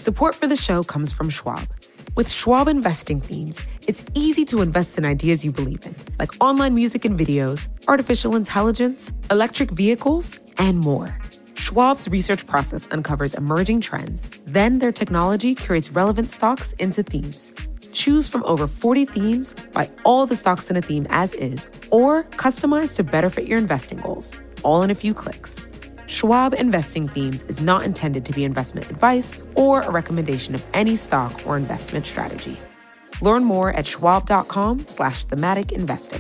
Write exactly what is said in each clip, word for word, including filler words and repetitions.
Support for the show comes from Schwab. With Schwab Investing Themes, it's easy to invest in ideas you believe in, like online music and videos, artificial intelligence, electric vehicles, and more. Schwab's research process uncovers emerging trends. Then their technology curates relevant stocks into themes. Choose from over forty themes, buy all the stocks in a theme as is, or customize to better fit your investing goals, all in a few clicks. Schwab Investing Themes is not intended to be investment advice or a recommendation of any stock or investment strategy. Learn more at schwab.com slash thematic investing.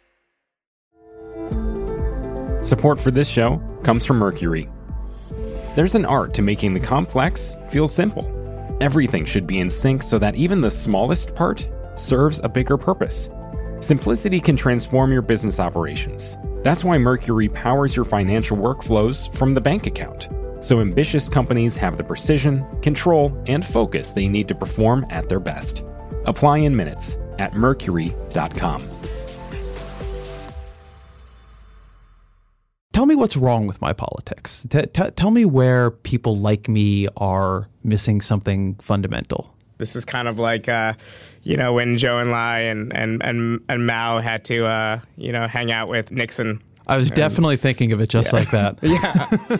Support for this show comes from Mercury. There's an art to making the complex feel simple. Everything should be in sync so that even the smallest part serves a bigger purpose. Simplicity can transform your business operations. That's why Mercury powers your financial workflows from the bank account, so ambitious companies have the precision, control, and focus they need to perform at their best. Apply in minutes at mercury dot com. Tell me what's wrong with my politics. T- t- tell me where people like me are missing something fundamental. This is kind of like, uh, you know, when Zhou Enlai and, and, and, and Mao had to, uh, you know, hang out with Nixon. I was and, definitely thinking of it just yeah. like that. Yeah.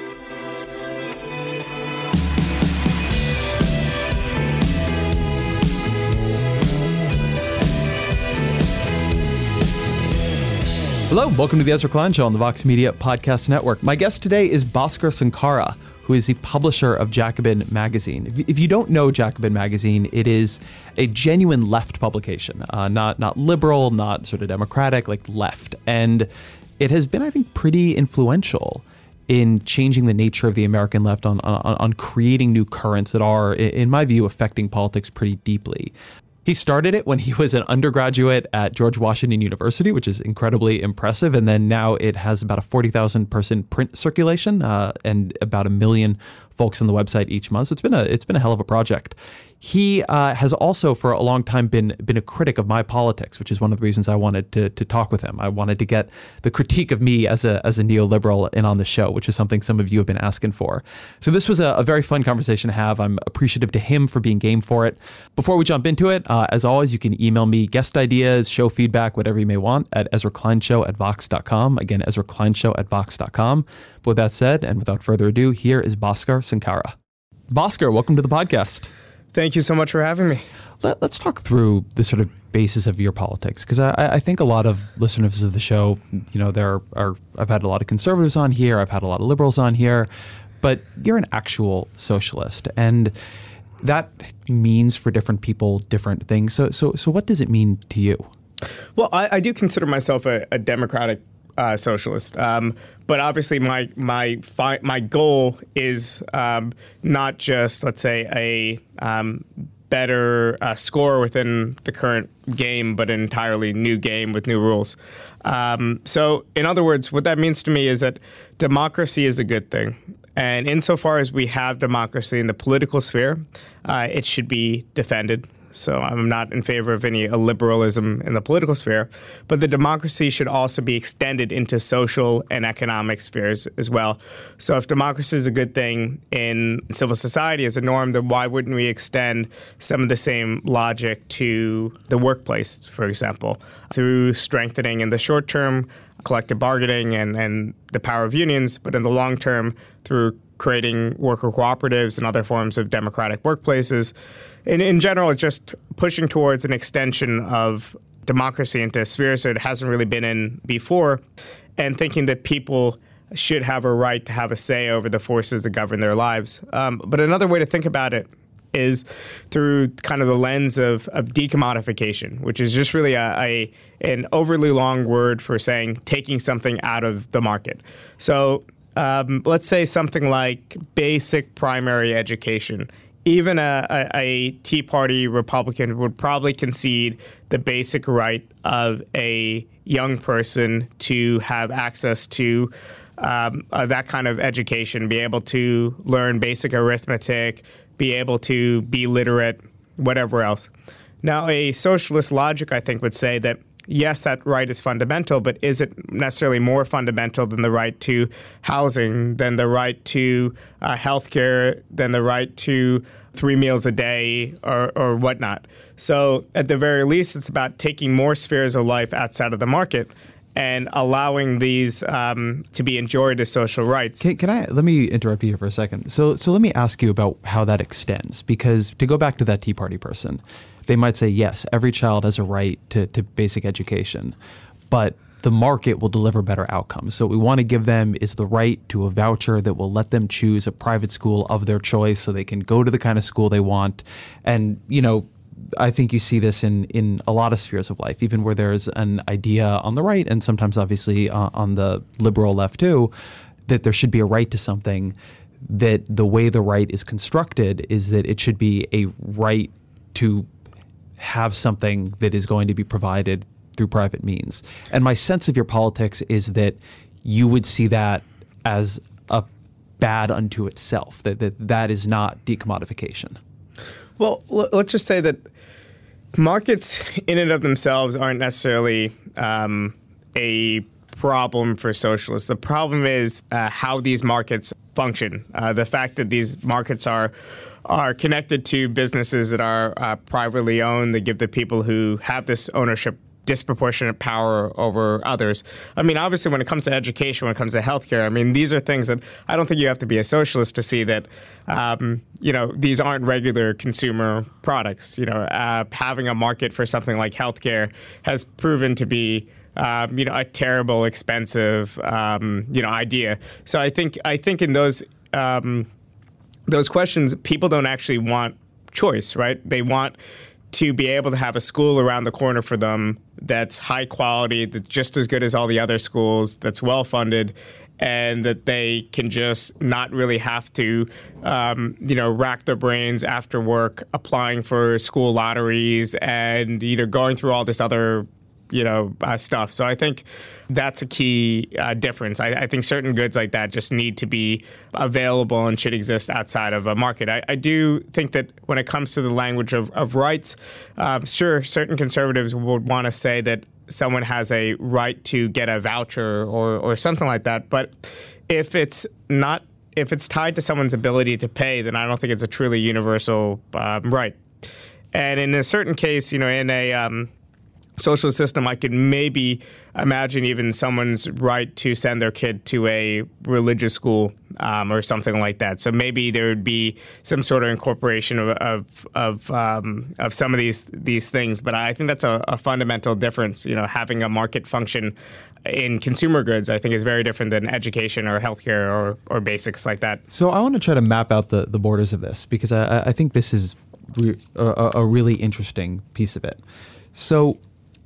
Hello, welcome to the Ezra Klein Show on the Vox Media Podcast Network. My guest today is Bhaskar Sunkara, who is the publisher of Jacobin Magazine. If, if you don't know Jacobin Magazine, it is a genuine left publication, uh, not not liberal, not sort of democratic, like left. And it has been, I think, pretty influential in changing the nature of the American left, on, on, on creating new currents that are, in my view, affecting politics pretty deeply. He started it when he was an undergraduate at George Washington University, which is incredibly impressive. And then now it has about a forty thousand person print circulation uh, and about a million folks on the website each month. So it's been a it's been a hell of a project. He uh, has also for a long time been been a critic of my politics, which is one of the reasons I wanted to to talk with him. I wanted to get the critique of me as a as a neoliberal in on the show, which is something some of you have been asking for. So this was a, a very fun conversation to have. I'm appreciative to him for being game for it. Before we jump into it, uh, as always, you can email me guest ideas, show feedback, whatever you may want at Ezra Klein Show at vox dot com. Again, Ezra Klein Show at vox dot com. But with that said, and without further ado, here is Bhaskar Sunkara. Bhaskar, welcome to the podcast. Thank you so much for having me. Let, let's talk through the sort of basis of your politics, because I, I think a lot of listeners of the show, you know, there are, I've had a lot of conservatives on here, I've had a lot of liberals on here, but you're an actual socialist, and that means for different people different things. So, so, so what does it mean to you? Well, I, I do consider myself a, a democratic Uh, socialist, um, but obviously my my fi- my goal is um, not just, let's say, a um, better uh, score within the current game, but an entirely new game with new rules. Um, so, in other words, what that means to me is that democracy is a good thing, and insofar as we have democracy in the political sphere, uh, it should be defended. So I'm not in favor of any liberalism in the political sphere, but the democracy should also be extended into social and economic spheres as well. So if democracy is a good thing in civil society as a norm, then why wouldn't we extend some of the same logic to the workplace, for example, through strengthening in the short term collective bargaining and, and the power of unions, but in the long term through creating worker cooperatives and other forms of democratic workplaces. In, in general, just pushing towards an extension of democracy into spheres that it hasn't really been in before, and thinking that people should have a right to have a say over the forces that govern their lives. Um, but another way to think about it is through kind of the lens of, of decommodification, which is just really a, a an overly long word for saying taking something out of the market. So um, let's say something like basic primary education. Even a, a, a Tea Party Republican would probably concede the basic right of a young person to have access to um, uh, that kind of education, be able to learn basic arithmetic, be able to be literate, whatever else. Now, a socialist logic, I think, would say that yes, that right is fundamental, but is it necessarily more fundamental than the right to housing, than the right to uh, healthcare, than the right to three meals a day or, or whatnot? So at the very least, it's about taking more spheres of life outside of the market and allowing these um, to be enjoyed as social rights. Can, can I let me interrupt you here for a second? So, so let me ask you about how that extends, because to go back to that Tea Party person, they might say, yes, every child has a right to, to basic education, but the market will deliver better outcomes. So what we want to give them is the right to a voucher that will let them choose a private school of their choice so they can go to the kind of school they want. And, you know, I think you see this in, in a lot of spheres of life, even where there's an idea on the right and sometimes obviously uh, on the liberal left too, that there should be a right to something, that the way the right is constructed is that it should be a right to have something that is going to be provided through private means. And my sense of your politics is that you would see that as a bad unto itself, that that, that is not decommodification. Well, let's just say that markets in and of themselves aren't necessarily um, a problem for socialists. The problem is uh, how these markets function. Uh, the fact that these markets are are connected to businesses that are uh, privately owned, that give the people who have this ownership disproportionate power over others. I mean, obviously, when it comes to education, when it comes to healthcare, I mean, these are things that I don't think you have to be a socialist to see that, um, you know, these aren't regular consumer products. You know, uh, having a market for something like healthcare has proven to be, um, you know, a terrible, expensive, um, you know, idea. So I think I think in those um, those questions, people don't actually want choice, right? They want to be able to have a school around the corner for them that's high quality, that's just as good as all the other schools, that's well funded, and that they can just not really have to, um, you know, rack their brains after work applying for school lotteries and, you know, going through all this other, you know, uh, stuff. So I think that's a key uh, difference. I, I think certain goods like that just need to be available and should exist outside of a market. I, I do think that when it comes to the language of, of rights, um, sure, certain conservatives would want to say that someone has a right to get a voucher or, or something like that. But if it's not, if it's tied to someone's ability to pay, then I don't think it's a truly universal um, right. And in a certain case, you know, in a um, social system, I could maybe imagine even someone's right to send their kid to a religious school um, or something like that. So maybe there would be some sort of incorporation of of of, um, of some of these these things. But I think that's a, a fundamental difference. You know, having a market function in consumer goods, I think, is very different than education or healthcare or or basics like that. So I want to try to map out the, the borders of this, because I, I think this is re- a, a really interesting piece of it. So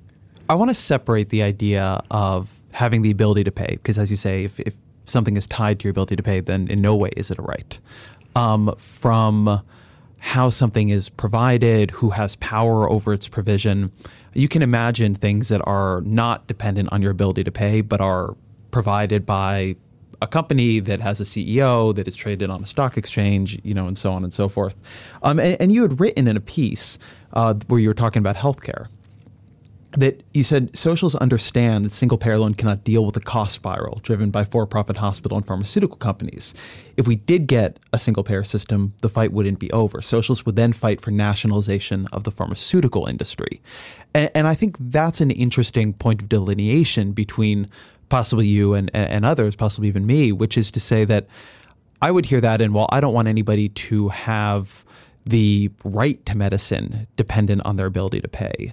I want to separate the idea of having the ability to pay, because as you say, if, if something is tied to your ability to pay, then in no way is it a right, um, from how something is provided, who has power over its provision. You can imagine things that are not dependent on your ability to pay, but are provided by a company that has a C E O that is traded on a stock exchange, you know, and so on and so forth. Um, and, and you had written in a piece uh, where you were talking about healthcare, that you said socialists understand that single-payer loan cannot deal with the cost spiral driven by for-profit hospital and pharmaceutical companies. If we did get a single-payer system, the fight wouldn't be over. Socialists would then fight for nationalization of the pharmaceutical industry. And, and I think that's an interesting point of delineation between possibly you and, and others, possibly even me, which is to say that I would hear that, and while I don't want anybody to have the right to medicine dependent on their ability to pay,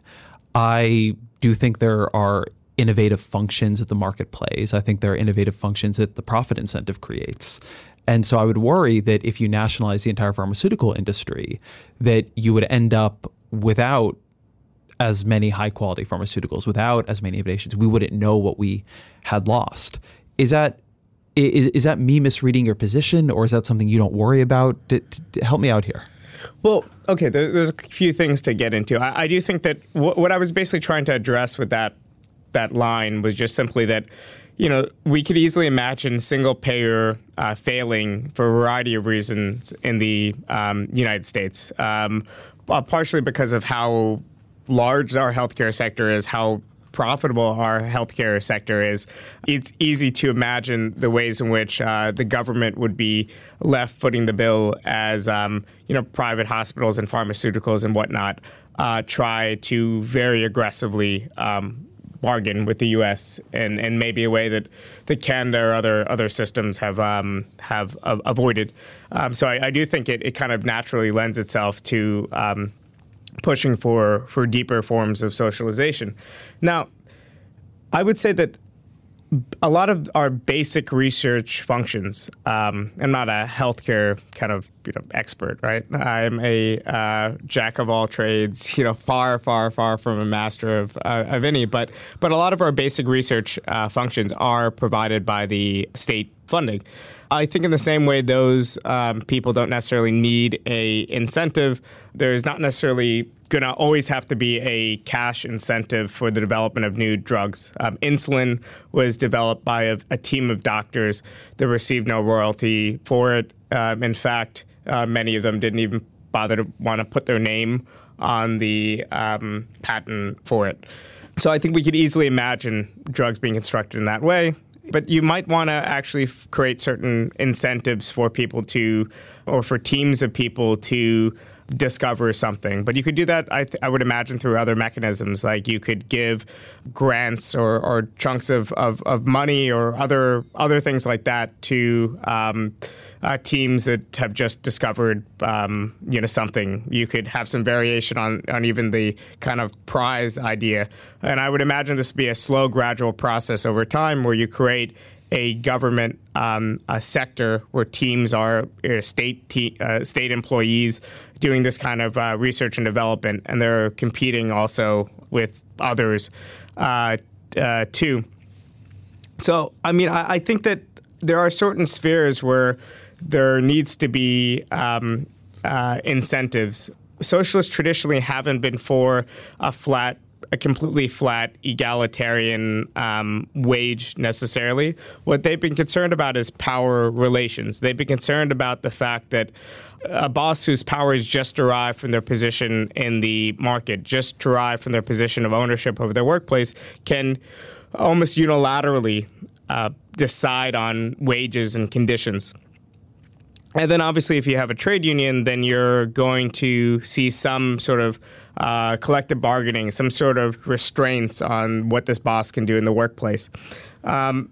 I do think there are innovative functions that the market plays. I think there are innovative functions that the profit incentive creates. And so I would worry that if you nationalize the entire pharmaceutical industry, that you would end up without as many high-quality pharmaceuticals, without as many innovations. We wouldn't know what we had lost. Is that is, is that me misreading your position, or is that something you don't worry about? D- d- help me out here. Well, okay, there, there's a few things to get into. I, I do think that w- what I was basically trying to address with that that line was just simply that, you know, we could easily imagine single payer uh, failing for a variety of reasons in the um, United States, um, partially because of how large our healthcare sector is, how profitable our healthcare sector is, it's easy to imagine the ways in which uh, the government would be left footing the bill as um, you know private hospitals and pharmaceuticals and whatnot uh, try to very aggressively um, bargain with the U S and and maybe a way that that Canada or other other systems have um, have uh, avoided. Um, so I, I do think it, it kind of naturally lends itself to um, pushing for for deeper forms of socialization. Now, I would say that a lot of our basic research functions. Um, I'm not a healthcare kind of you know expert, right? I'm a uh, jack of all trades. You know, far, far, far from a master of uh, of any. But but a lot of our basic research uh, functions are provided by the state funding. I think in the same way, those um, people don't necessarily need a incentive. There's not necessarily going to always have to be a cash incentive for the development of new drugs. Um, insulin was developed by a, a team of doctors that received no royalty for it. Um, in fact, uh, many of them didn't even bother to want to put their name on the um, patent for it. So I think we could easily imagine drugs being constructed in that way. But you might want to actually f- create certain incentives for people to, or for teams of people to discover something. But you could do that, I, th- I would imagine, through other mechanisms. Like you could give grants or, or chunks of, of, of money or other other things like that to um, uh, teams that have just discovered um, you know something. You could have some variation on, on even the kind of prize idea. And I would imagine this would be a slow, gradual process over time where you create a government um, a sector where teams are uh, state te- uh, state employees doing this kind of uh, research and development, and they're competing also with others uh, uh, too. So, I mean, I, I think that there are certain spheres where there needs to be um, uh, incentives. Socialists traditionally haven't been for a flat a completely flat egalitarian um, wage necessarily. What they've been concerned about is power relations. They've been concerned about the fact that a boss whose power is just derived from their position in the market, just derived from their position of ownership over their workplace, can almost unilaterally uh, decide on wages and conditions. And then obviously if you have a trade union, then you're going to see some sort of uh, collective bargaining, some sort of restraints on what this boss can do in the workplace. Um,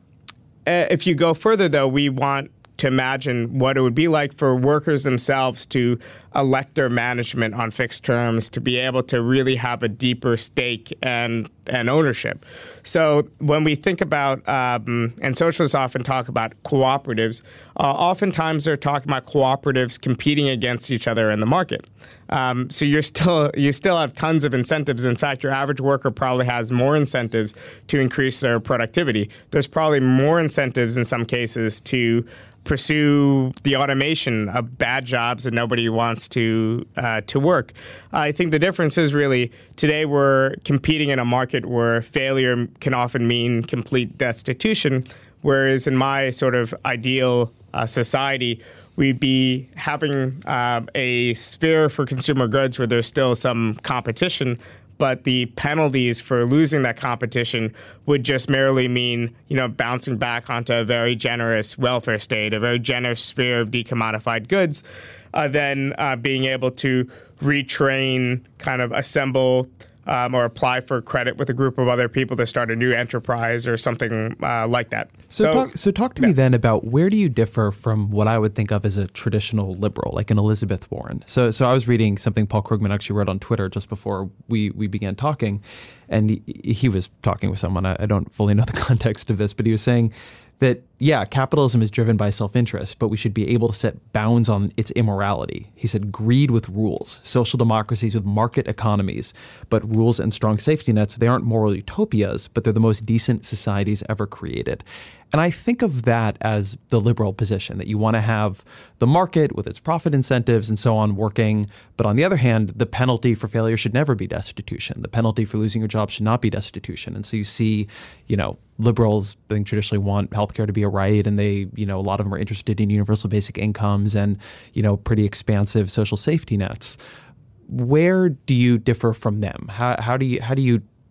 if you go further, though, we want to imagine what it would be like for workers themselves to elect their management on fixed terms, to be able to really have a deeper stake and, and ownership. So when we think about, um, and socialists often talk about cooperatives, uh, oftentimes they're talking about cooperatives competing against each other in the market. Um, so you're still you still have tons of incentives. In fact, your average worker probably has more incentives to increase their productivity. There's probably more incentives in some cases to pursue the automation of bad jobs that nobody wants to uh, to work. I think the difference is really today we're competing in a market where failure can often mean complete destitution, whereas in my sort of ideal uh, society, we'd be having uh, a sphere for consumer goods where there's still some competition, but the penalties for losing that competition would just merely mean, you know, bouncing back onto a very generous welfare state, a very generous sphere of decommodified goods, uh, then uh, being able to retrain, kind of assemble um, or apply for credit with a group of other people to start a new enterprise or something uh, like that. So, so talk, so talk to yeah. me then about where do you differ from what I would think of as a traditional liberal, like an Elizabeth Warren? So so I was reading something Paul Krugman actually wrote on Twitter just before we, we began talking, and he, he was talking with someone. I, I don't fully know the context of this, but he was saying that, yeah, capitalism is driven by self-interest, but we should be able to set bounds on its immorality. He said greed with rules, social democracies with market economies, but rules and strong safety nets, they aren't moral utopias, but they're the most decent societies ever created. And I think of that as the liberal position, that you want to have the market with its profit incentives and so on working. But on the other hand, the penalty for failure should never be destitution. The penalty for losing your job should not be destitution. And so you see, you know, liberals, I think, traditionally want healthcare to be a right, and they, you know, a lot of them are interested in universal basic incomes and, you know, pretty expansive social safety nets. Where do you differ from them? How, how do you how do you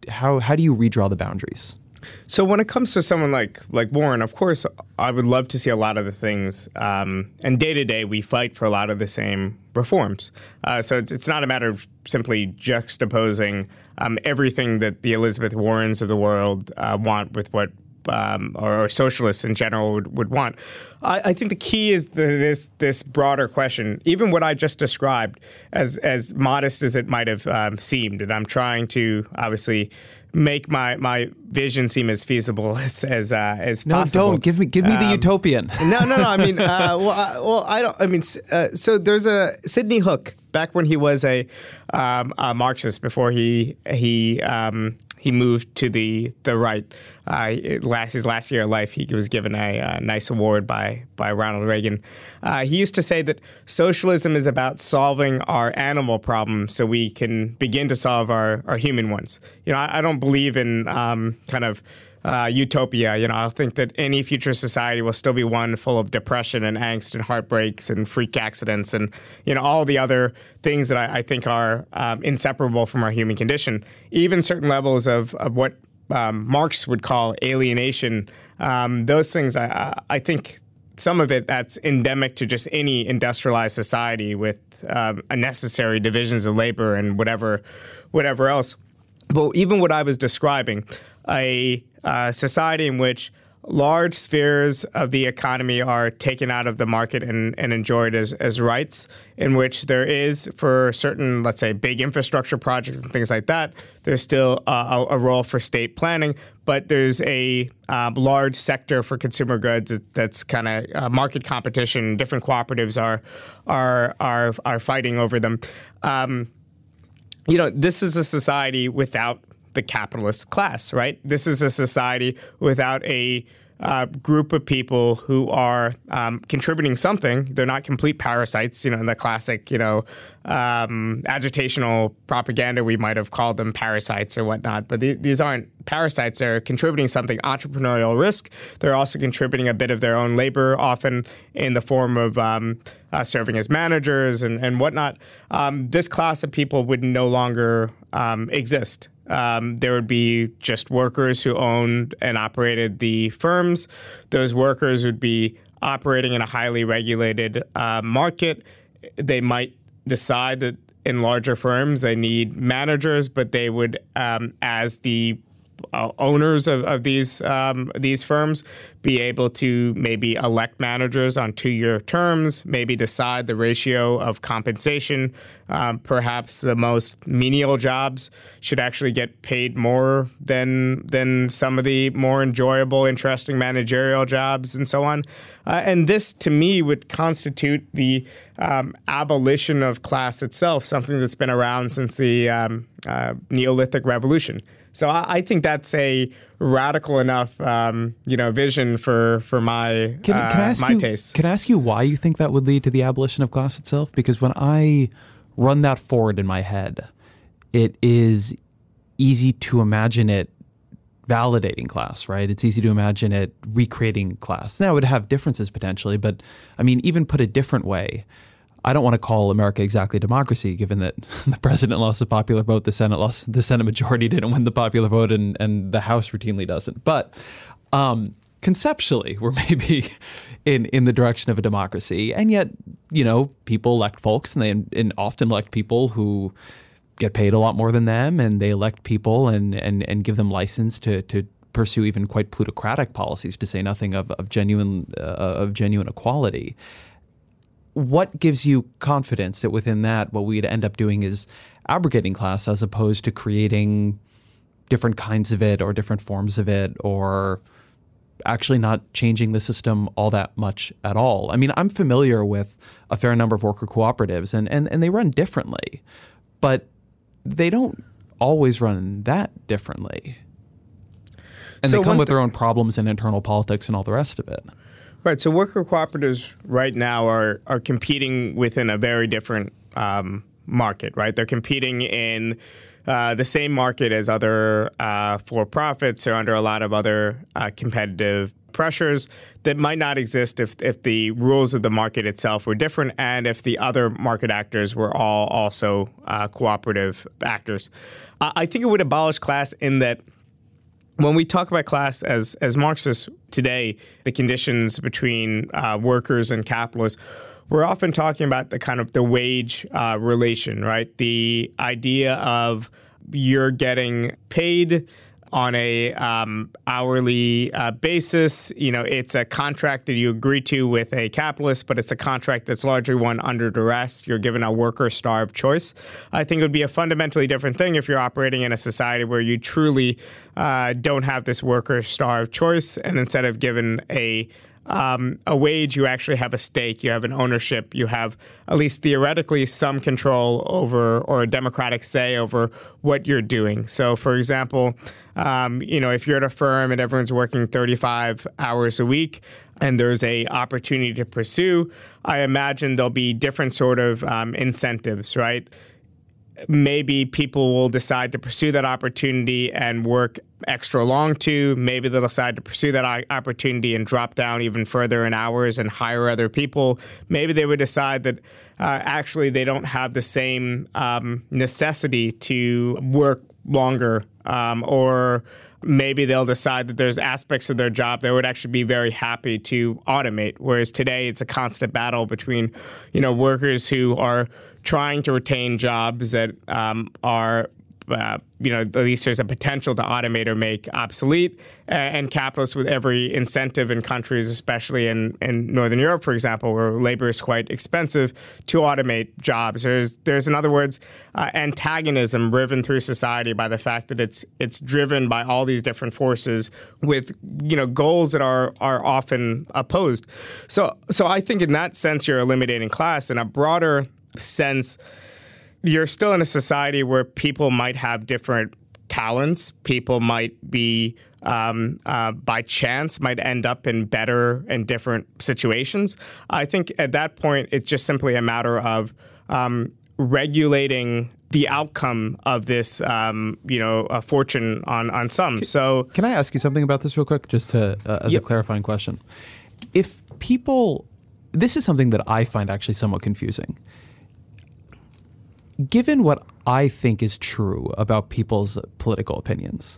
how how do you redraw the boundaries? So when it comes to someone like like Warren, of course, I would love to see a lot of the things. Um, and day to day, we fight for a lot of the same reforms. Uh, so it's, it's not a matter of simply juxtaposing um, everything that the Elizabeth Warrens of the world uh, want with what um, or, or socialists in general would, would want. I, I think the key is the, this this broader question. Even what I just described, as as modest as it might have um, seemed, and I'm trying to obviously make my, my vision seem as feasible as as, uh, as no, possible. No, don't give me give me the um, utopian. No, no, no. I mean, uh, well, I, well, I don't. I mean, uh, so there's a Sidney Hook back when he was a, um, a Marxist before he he. Um, He moved to the the right. Uh, last his last year of life, he was given a, a nice award by by Ronald Reagan. Uh, he used to say that socialism is about solving our animal problems so we can begin to solve our, our human ones. You know, I, I don't believe in um, kind of uh, utopia. You know, I think that any future society will still be one full of depression and angst and heartbreaks and freak accidents and, you know, all the other things that I, I think are um, inseparable from our human condition. Even certain levels of, of what um, Marx would call alienation, um, those things, I, I think some of it that's endemic to just any industrialized society with um, unnecessary divisions of labor and whatever, whatever else. But even what I was describing, a uh, society in which large spheres of the economy are taken out of the market and, and enjoyed as, as rights, in which there is, for certain, let's say, big infrastructure projects and things like that, there's still a, a role for state planning, but there's a uh, large sector for consumer goods that's kind of uh, market competition. Different cooperatives are are are are fighting over them. Um, you know, this is a society without the capitalist class, right? This is a society without a uh, group of people who are um, contributing something. They're not complete parasites, you know, in the classic, you know, um, agitational propaganda, we might have called them parasites or whatnot. But th- these aren't parasites. They're contributing something, entrepreneurial risk. They're also contributing a bit of their own labor, often in the form of um, uh, serving as managers and, and whatnot. Um, this class of people would no longer um, exist. Um, there would be just workers who owned and operated the firms. Those workers would be operating in a highly regulated uh, market. They might decide that in larger firms they need managers, but they would, um, as the uh, owners of, of these um, these firms, be able to maybe elect managers on two-year terms, maybe decide the ratio of compensation. Um, perhaps the most menial jobs should actually get paid more than than some of the more enjoyable, interesting managerial jobs and so on. Uh, and this, to me, would constitute the um, abolition of class itself, something that's been around since the um, uh, Neolithic Revolution. So I, I think that's a radical enough, um, you know, vision for for my can, uh, can I ask my you, taste. Can I ask you why you think that would lead to the abolition of class itself? Because when I run that forward in my head, it is easy to imagine it validating class, right? It's easy to imagine it recreating class. Now, it would have differences potentially, but I mean, even put a different way, I don't want to call America exactly democracy, given that the president lost the popular vote, the Senate lost, the Senate majority didn't win the popular vote, and, and the House routinely doesn't. But um, conceptually, we're maybe in, in the direction of a democracy. And yet, you know, people elect folks, and they and often elect people who get paid a lot more than them, and they elect people and and, and give them license to to pursue even quite plutocratic policies, to say nothing of, of genuine uh, of genuine equality. What gives you confidence that within that, what we'd end up doing is abrogating class as opposed to creating different kinds of it or different forms of it, or actually not changing the system all that much at all? I mean, I'm familiar with a fair number of worker cooperatives, and, and, and they run differently, but they don't always run that differently. And so they come with th- their own problems and internal politics and all the rest of it. Right. So worker cooperatives right now are are competing within a very different um, market, right? They're competing in uh, the same market as other uh, for-profits or under a lot of other uh, competitive pressures that might not exist if if the rules of the market itself were different and if the other market actors were all also uh, cooperative actors. Uh, I think it would abolish class in that when we talk about class as as Marxists today, the conditions between uh, workers and capitalists, we're often talking about the kind of the wage uh, relation, right? The idea of you're getting paid on a um, hourly uh, basis. You know, it's a contract that you agree to with a capitalist, but it's a contract that's largely one under duress. You're given a worker-starved choice. I think it would be a fundamentally different thing if you're operating in a society where you truly uh, don't have this worker-starved choice, and instead of given a Um, a wage, you actually have a stake, you have an ownership, you have at least theoretically some control over or a democratic say over what you're doing. So, for example, um, you know, if you're at a firm and everyone's working thirty-five hours a week and there's a opportunity to pursue, I imagine there'll be different sort of um, incentives, right? Maybe people will decide to pursue that opportunity and work extra long too. Maybe they'll decide to pursue that opportunity and drop down even further in hours and hire other people. Maybe they would decide that uh, actually they don't have the same um, necessity to work longer, um, or maybe they'll decide that there's aspects of their job they would actually be very happy to automate. Whereas today it's a constant battle between, you know, workers who are trying to retain jobs that um, are, uh, you know, at least there's a potential to automate or make obsolete, and capitalists with every incentive in countries, especially in, in Northern Europe, for example, where labor is quite expensive, to automate jobs. There's, there's in other words, uh, antagonism riven through society by the fact that it's it's driven by all these different forces with, you know, goals that are are often opposed. So so I think in that sense you're eliminating class. In a broader sense, you're still in a society where people might have different talents. People might be, um, uh, by chance, might end up in better and different situations. I think at that point, it's just simply a matter of um, regulating the outcome of this, um, you know, a fortune on, on some. Can, so, can I ask you something about this real quick, just to uh, as yep. a clarifying question? If people, this is something that I find actually somewhat confusing. Given what I think is true about people's political opinions,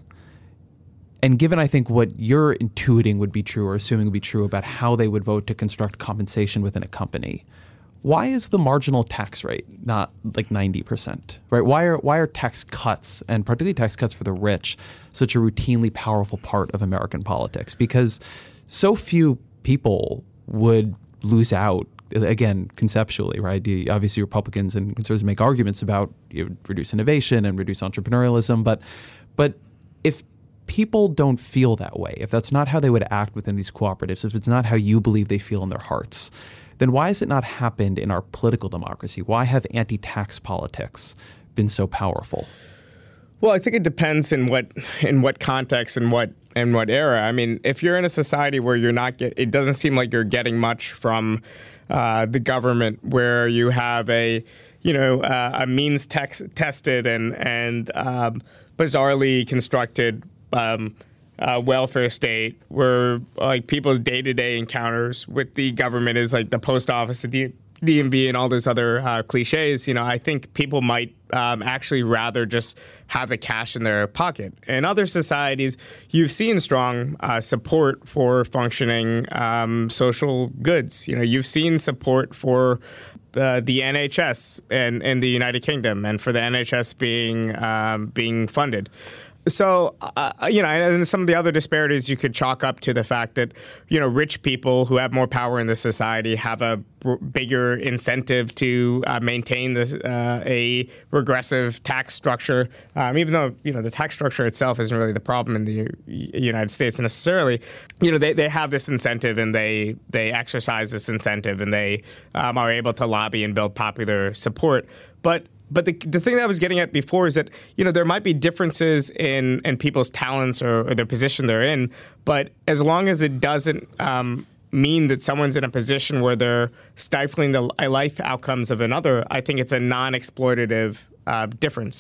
and given I think what you're intuiting would be true or assuming would be true about how they would vote to construct compensation within a company, why is the marginal tax rate not like ninety percent? Right? Why are why are tax cuts, and particularly tax cuts for the rich, such a routinely powerful part of American politics? Because so few people would lose out. Again, conceptually, right? The, obviously, Republicans and conservatives make arguments about you know, reduce innovation and reduce entrepreneurialism, but but if people don't feel that way, if that's not how they would act within these cooperatives, if it's not how you believe they feel in their hearts, then why has it not happened in our political democracy? Why have anti-tax politics been so powerful? Well, I think it depends in what in what context and what in what era. I mean, if you're in a society where you're not get, it doesn't seem like you're getting much from uh, the government, where you have a you know uh, a means tex- tested and and um, bizarrely constructed um, uh, welfare state, where like people's day-to-day encounters with the government is like the post office, the D M V, and all those other uh, cliches, you know, I think people might um, actually rather just have the cash in their pocket. In other societies, you've seen strong uh, support for functioning um, social goods. You know, you've seen support for uh, the N H S in, in the United Kingdom, and for the N H S being um, being funded. So, uh, you know, and some of the other disparities you could chalk up to the fact that, you know, rich people who have more power in the society have a b- bigger incentive to uh, maintain this uh, a regressive tax structure, um, even though, you know, the tax structure itself isn't really the problem in the U- United States necessarily. You know, they, they have this incentive, and they, they exercise this incentive, and they um, are able to lobby and build popular support. But But the the thing that I was getting at before is that, you know, there might be differences in, in people's talents or, or the position they're in, but as long as it doesn't um, mean that someone's in a position where they're stifling the life outcomes of another, I think it's a non-exploitative uh, difference.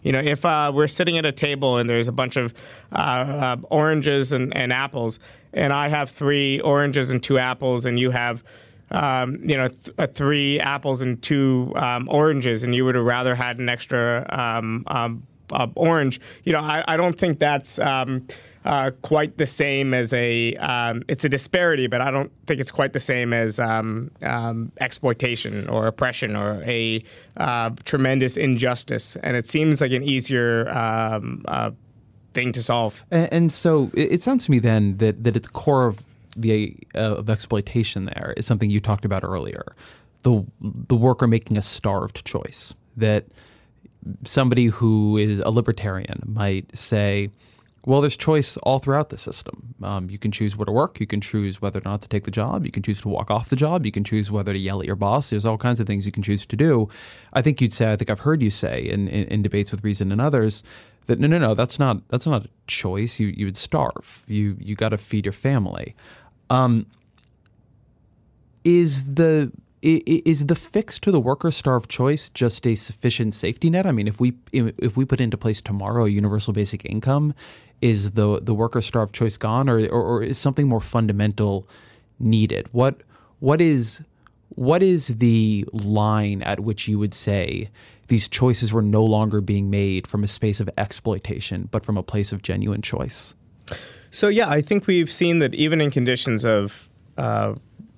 You know, if uh, we're sitting at a table and there's a bunch of uh, uh, oranges and, and apples, and I have three oranges and two apples, and you have Um, you know, th- uh, three apples and two um, oranges, and you would have rather had an extra um, um, uh, orange. You know, I, I don't think that's um, uh, quite the same as a. Um, it's a disparity, but I don't think it's quite the same as um, um, exploitation or oppression or a uh, tremendous injustice. And it seems like an easier um, uh, thing to solve. And, and so it, it sounds to me then that that at the core of the uh, of exploitation there is something you talked about earlier, the the worker making a starved choice. That somebody who is a libertarian might say, well, there's choice all throughout the system. Um, you can choose where to work. You can choose whether or not to take the job. You can choose to walk off the job. You can choose whether to yell at your boss. There's all kinds of things you can choose to do. I think you'd say, I think I've heard you say in, in, in debates with Reason and others, that no, no, no, that's not that's not a choice. You you would starve. You you got to feed your family. Um, is the is the fix to the worker starved choice just a sufficient safety net? I mean, if we if we put into place tomorrow a universal basic income, is the the worker starved choice gone, or, or or is something more fundamental needed? What what is what is the line at which you would say these choices were no longer being made from a space of exploitation, but from a place of genuine choice? So, yeah, I think we've seen that even in conditions of uh,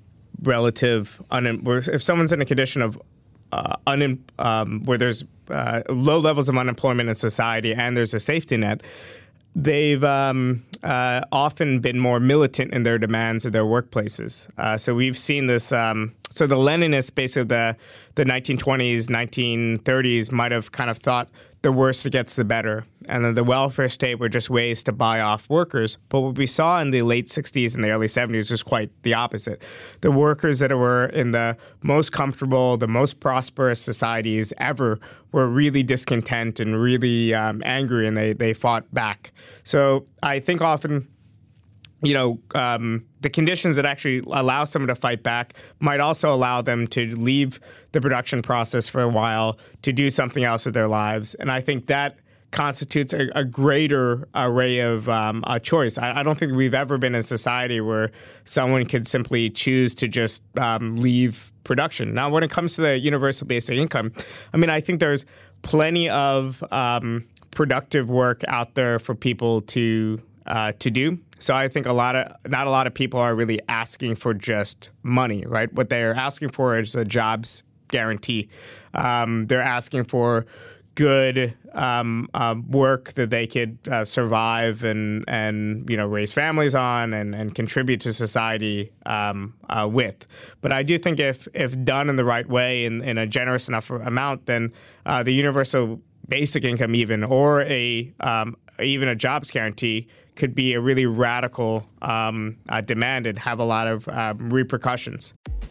relative, un- if someone's in a condition of uh, un- um, where there's uh, low levels of unemployment in society and there's a safety net, they've um, uh, often been more militant in their demands of their workplaces. Uh, so we've seen this. Um, so the Leninists, basically the the nineteen twenties, nineteen thirties, might have kind of thought the worse it gets, the better. And then the welfare state were just ways to buy off workers. But what we saw in the late sixties and the early seventies was quite the opposite. The workers that were in the most comfortable, the most prosperous societies ever were really discontent and really um, angry, and they, they fought back. So I think often, you know, um, the conditions that actually allow someone to fight back might also allow them to leave the production process for a while to do something else with their lives. And I think that constitutes a, a greater array of um, a choice. I, I don't think we've ever been in a society where someone could simply choose to just um, leave production. Now, when it comes to the universal basic income, I mean, I think there's plenty of um, productive work out there for people to uh, to do. So I think a lot of not a lot of people are really asking for just money, right? What they're asking for is a jobs guarantee. Um, they're asking for good um, uh, work that they could uh, survive and and you know raise families on and, and contribute to society um, uh, with. But I do think if if done in the right way in, in a generous enough amount, then uh, the universal basic income even or a um, even a jobs guarantee could be a really radical um, uh, demand and have a lot of um, repercussions.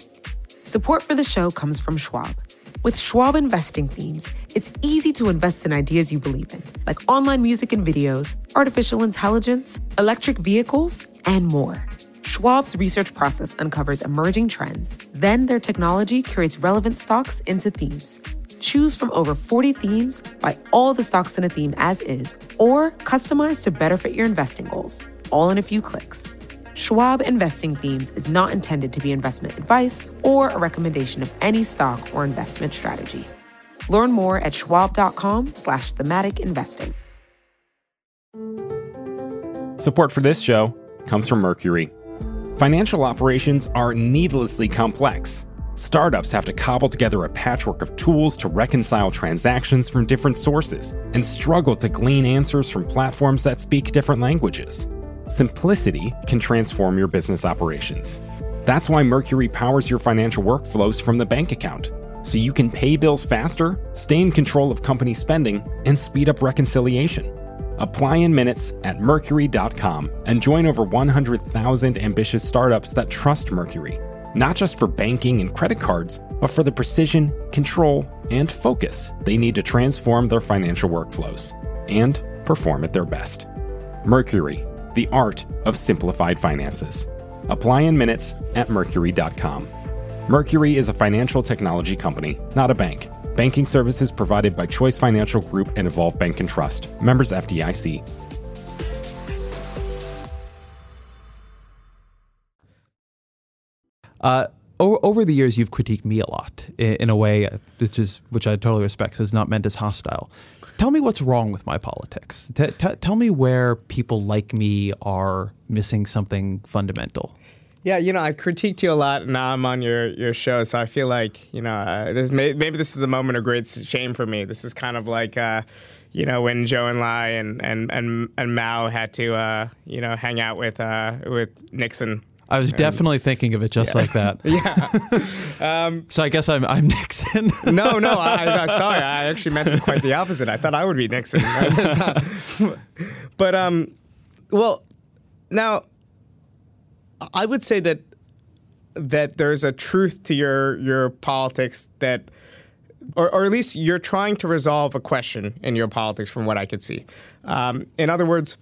Support for the show comes from Schwab. With Schwab Investing Themes, it's easy to invest in ideas you believe in, like online music and videos, artificial intelligence, electric vehicles, and more. Schwab's research process uncovers emerging trends. Then their technology curates relevant stocks into themes. Choose from over forty themes, buy all the stocks in a theme as is, or customize to better fit your investing goals, all in a few clicks. Schwab Investing Themes is not intended to be investment advice or a recommendation of any stock or investment strategy. Learn more at schwab.com slash thematic investing. Support for this show comes from Mercury. Financial operations are needlessly complex. Startups have to cobble together a patchwork of tools to reconcile transactions from different sources and struggle to glean answers from platforms that speak different languages. Simplicity can transform your business operations. That's why Mercury powers your financial workflows from the bank account, so you can pay bills faster, stay in control of company spending, and speed up reconciliation. Apply in minutes at mercury dot com and join over one hundred thousand ambitious startups that trust Mercury, not just for banking and credit cards, but for the precision, control, and focus they need to transform their financial workflows and perform at their best. Mercury, the art of simplified finances. Apply in minutes at mercury dot com. Mercury is a financial technology company, not a bank. Banking services provided by Choice Financial Group and Evolve Bank and Trust. Members F D I C. Uh, o- over the years, you've critiqued me a lot in, in a way which is which I totally respect. So it's not meant as hostile. Tell me what's wrong with my politics. T- t- tell me where people like me are missing something fundamental. Yeah, you know, I've critiqued you a lot, and now I'm on your, your show, so I feel like, you know, uh, this may, maybe this is a moment of great shame for me. This is kind of like, uh, you know, when Zhou Enlai and and and, and Mao had to, uh, you know, hang out with uh, with Nixon. I was and, definitely thinking of it just yeah. like that. yeah. Um, so I guess I'm I'm Nixon. no, no, I, I, sorry, I actually meant it quite the opposite. I thought I would be Nixon. but um, well, now. I would say that that there's a truth to your your politics that, or, or at least you're trying to resolve a question in your politics from what I could see. Um, in other words,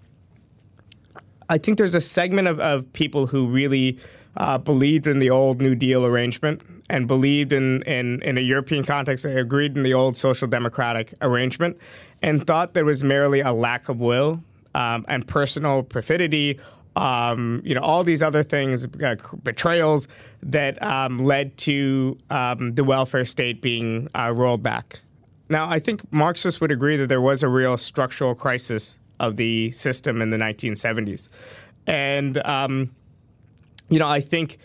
I think there's a segment of, of people who really uh, believed in the old New Deal arrangement and believed in, in, in a European context, they agreed in the old social democratic arrangement and thought there was merely a lack of will um, and personal perfidy. Um, you know, all these other things, uh, betrayals that um, led to um, the welfare state being uh, rolled back. Now, I think Marxists would agree that there was a real structural crisis of the system in the nineteen seventies. And, um, you know, I think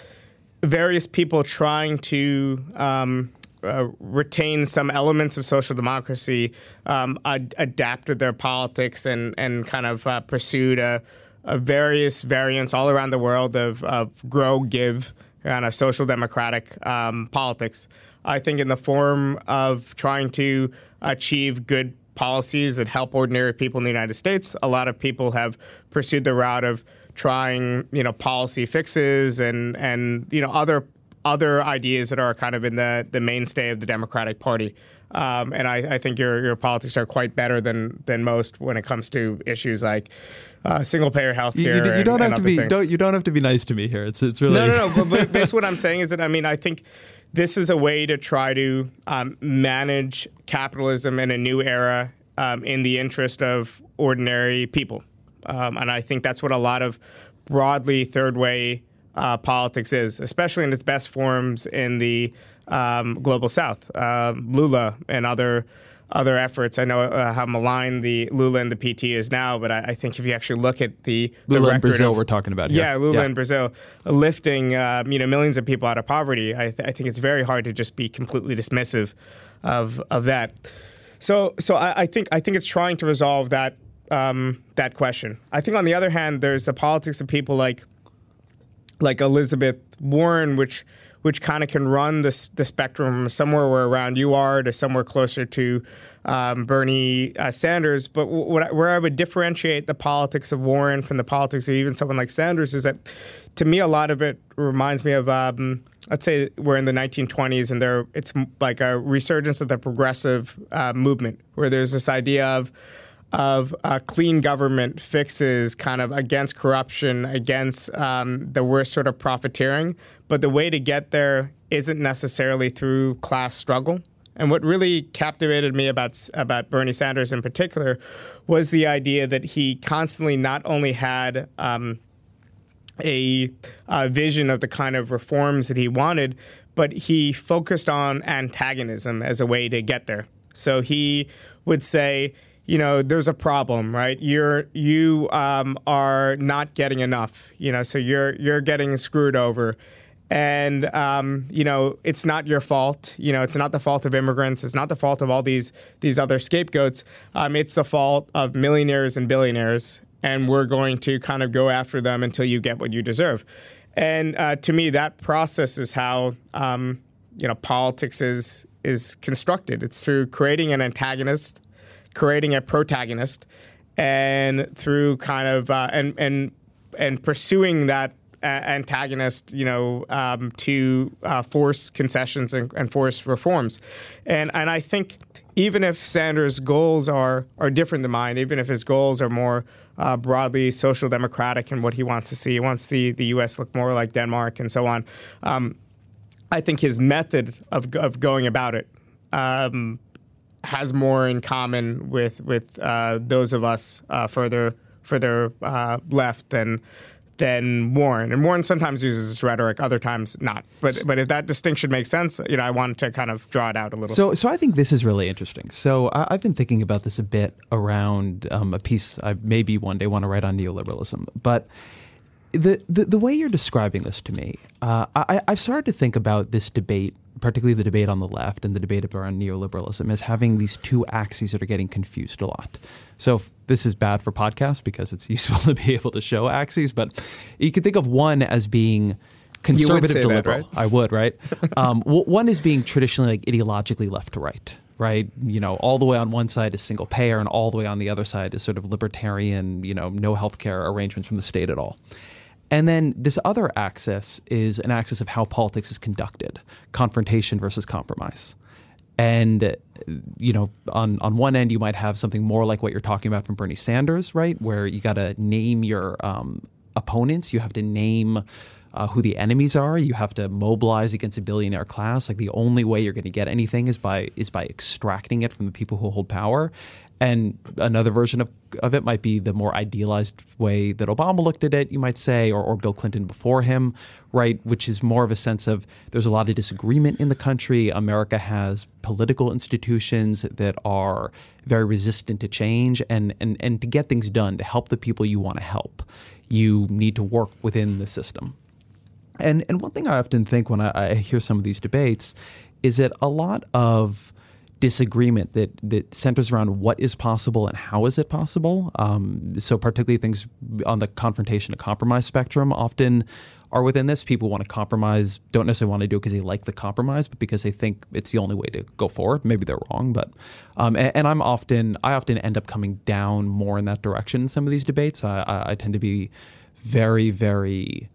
various people trying to um, uh, retain some elements of social democracy um, ad- adapted their politics and, and kind of uh, pursued a Of various variants all around the world of, of grow, give, kind of social democratic um, politics. I think in the form of trying to achieve good policies that help ordinary people in the United States, a lot of people have pursued the route of trying, you know, policy fixes and and you know other other ideas that are kind of in the the mainstay of the Democratic Party. Um, and I, I think your your politics are quite better than than most when it comes to issues like uh, single payer health care. You, you, you don't and, have and to be don't, you don't have to be nice to me here. It's it's really no no no. but, but basically what I'm saying is that I mean I think this is a way to try to um, manage capitalism in a new era um, in the interest of ordinary people, um, and I think that's what a lot of broadly third way uh, politics is, especially in its best forms in the Um, Global South, uh, Lula and other other efforts. I know uh, how maligned the Lula and the P T is now, but I, I think if you actually look at the, the Lula record in Brazil, of, we're talking about here. Yeah, Lula yeah. in Brazil, lifting um, you know millions of people out of poverty. I, th- I think it's very hard to just be completely dismissive of of that. So so I, I think I think it's trying to resolve that um, that question. I think on the other hand, there's the politics of people like like Elizabeth Warren, which. which kind of can run this, the spectrum somewhere where around you are to somewhere closer to um, Bernie uh, Sanders. But what I, where I would differentiate the politics of Warren from the politics of even someone like Sanders is that, to me, a lot of it reminds me of, um, let's say we're in the nineteen twenties and there it's like a resurgence of the progressive uh, movement where there's this idea of of uh, clean government fixes kind of against corruption, against um, the worst sort of profiteering. But the way to get there isn't necessarily through class struggle. And what really captivated me about about Bernie Sanders in particular was the idea that he constantly not only had um, a, a vision of the kind of reforms that he wanted, but he focused on antagonism as a way to get there. So he would say, you know, there's a problem, right? You're you um, are not getting enough, you know, so you're you're getting screwed over. And, um, you know, it's not your fault. You know, it's not the fault of immigrants. It's not the fault of all these these other scapegoats. Um, it's the fault of millionaires and billionaires. And we're going to kind of go after them until you get what you deserve. And uh, to me, that process is how, um, you know, politics is is constructed. It's through creating an antagonist, creating a protagonist, and through kind of uh, and and and pursuing that antagonist, you know, um, to uh, force concessions and, and force reforms. And and I think even if Sanders' goals are are different than mine, even if his goals are more uh, broadly social democratic in what he wants to see, he wants to see the U S look more like Denmark and so on. Um, I think his method of of going about it um, has more in common with with uh, those of us uh, further further uh, left than than Warren. And Warren sometimes uses this rhetoric, other times not. But but if that distinction makes sense, you know, I wanted to kind of draw it out a little. So so I think this is really interesting. So I, I've been thinking about this a bit around um, a piece I maybe one day want to write on neoliberalism. But the the, the way you're describing this to me, uh, I, I've started to think about this debate, particularly the debate on the left and the debate around neoliberalism, as having these two axes that are getting confused a lot. So this is bad for podcasts because it's useful to be able to show axes, but you could think of one as being conservative to liberal. That, right? I would, right? um, one is being traditionally like ideologically left to right, right? You know, all the way on one side is single payer, and all the way on the other side is sort of libertarian, you know, no healthcare arrangements from the state at all. And then this other axis is an axis of how politics is conducted, confrontation versus compromise. And, you know, on, on one end, you might have something more like what you're talking about from Bernie Sanders, right, where you got to name your um, opponents. You have to name uh, who the enemies are. You have to mobilize against a billionaire class. Like the only way you're going to get anything is by is by extracting it from the people who hold power. And another version of, of it might be the more idealized way that Obama looked at it, you might say, or, or Bill Clinton before him, right, which is more of a sense of there's a lot of disagreement in the country. America has political institutions that are very resistant to change. And, and, and to get things done, to help the people you want to help, you need to work within the system. And, and one thing I often think when I, I hear some of these debates is that a lot of disagreement that that centers around what is possible and how is it possible. Um, so particularly things on the confrontation to compromise spectrum often are within this. People want to compromise, don't necessarily want to do it because they like the compromise, but because they think it's the only way to go forward. Maybe they're wrong, but um, and, and I'm often I often end up coming down more in that direction in some of these debates. I, I, I tend to be very, very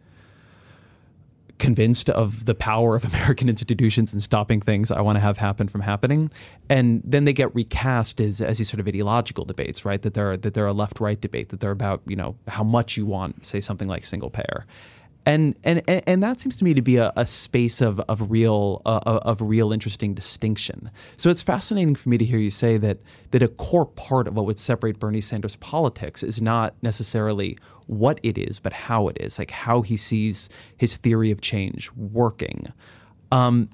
convinced of the power of American institutions and stopping things I want to have happen from happening. And then they get recast as, as these sort of ideological debates, right? That they're, that they're a left-right debate, that they're about, you know, how much you want, say, something like single payer. And and and that seems to me to be a, a space of of real uh, of real interesting distinction. So it's fascinating for me to hear you say that that a core part of what would separate Bernie Sanders' politics is not necessarily what it is, but how it is, like how he sees his theory of change working. Um,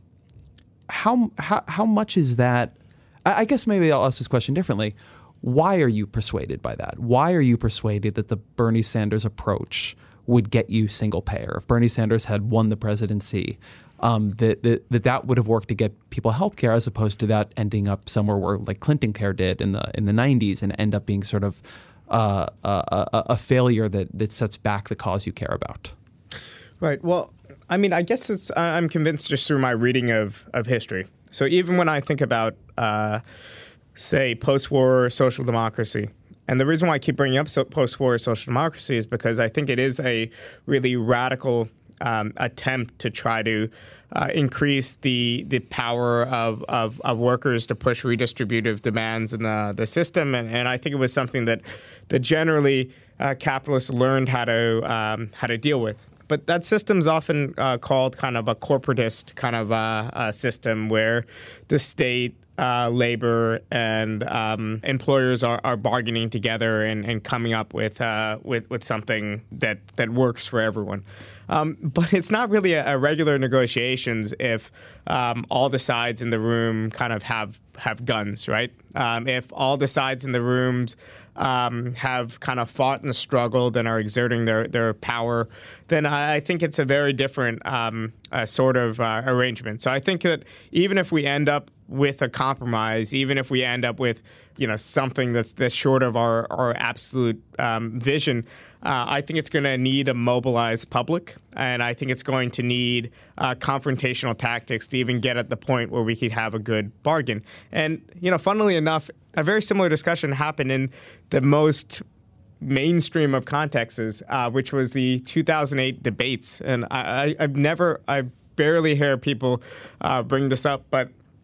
how how how much is that? I, I guess maybe I'll ask this question differently. Why are you persuaded by that? Why are you persuaded that the Bernie Sanders approach would get you single payer? If Bernie Sanders had won the presidency, um, that, that that that would have worked to get people health care, as opposed to that ending up somewhere where like Clinton Care did in the in the nineties and end up being sort of uh, a, a failure that, that sets back the cause you care about. Right. Well, I mean, I guess it's I'm convinced just through my reading of, of history. So even when I think about, uh, say, post-war social democracy, and the reason why I keep bringing up so post-war social democracy is because I think it is a really radical um, attempt to try to uh, increase the the power of, of, of workers to push redistributive demands in the, the system. And, and I think it was something that that generally uh, capitalists learned how to um, how to deal with. But that system's often uh, called kind of a corporatist kind of uh, uh, system where the state, Uh, labor and um, employers are, are bargaining together and, and coming up with uh, with with something that, that works for everyone. Um, but it's not really a, a regular negotiations if um, all the sides in the room kind of have have guns, right? Um, if all the sides in the rooms um, have kind of fought and struggled and are exerting their, their power, then I think it's a very different um, uh, sort of uh, arrangement. So I think that even if we end up with a compromise, even if we end up with, you know, something that's that's short of our, our absolute um, vision, uh, I think it's going to need a mobilized public, and I think it's going to need uh, confrontational tactics to even get at the point where we could have a good bargain. And, you know, funnily enough, a very similar discussion happened in the most mainstream of contexts, uh, which was the two thousand eight debates. And I, I, I've never, I barely hear people uh, bring this up, but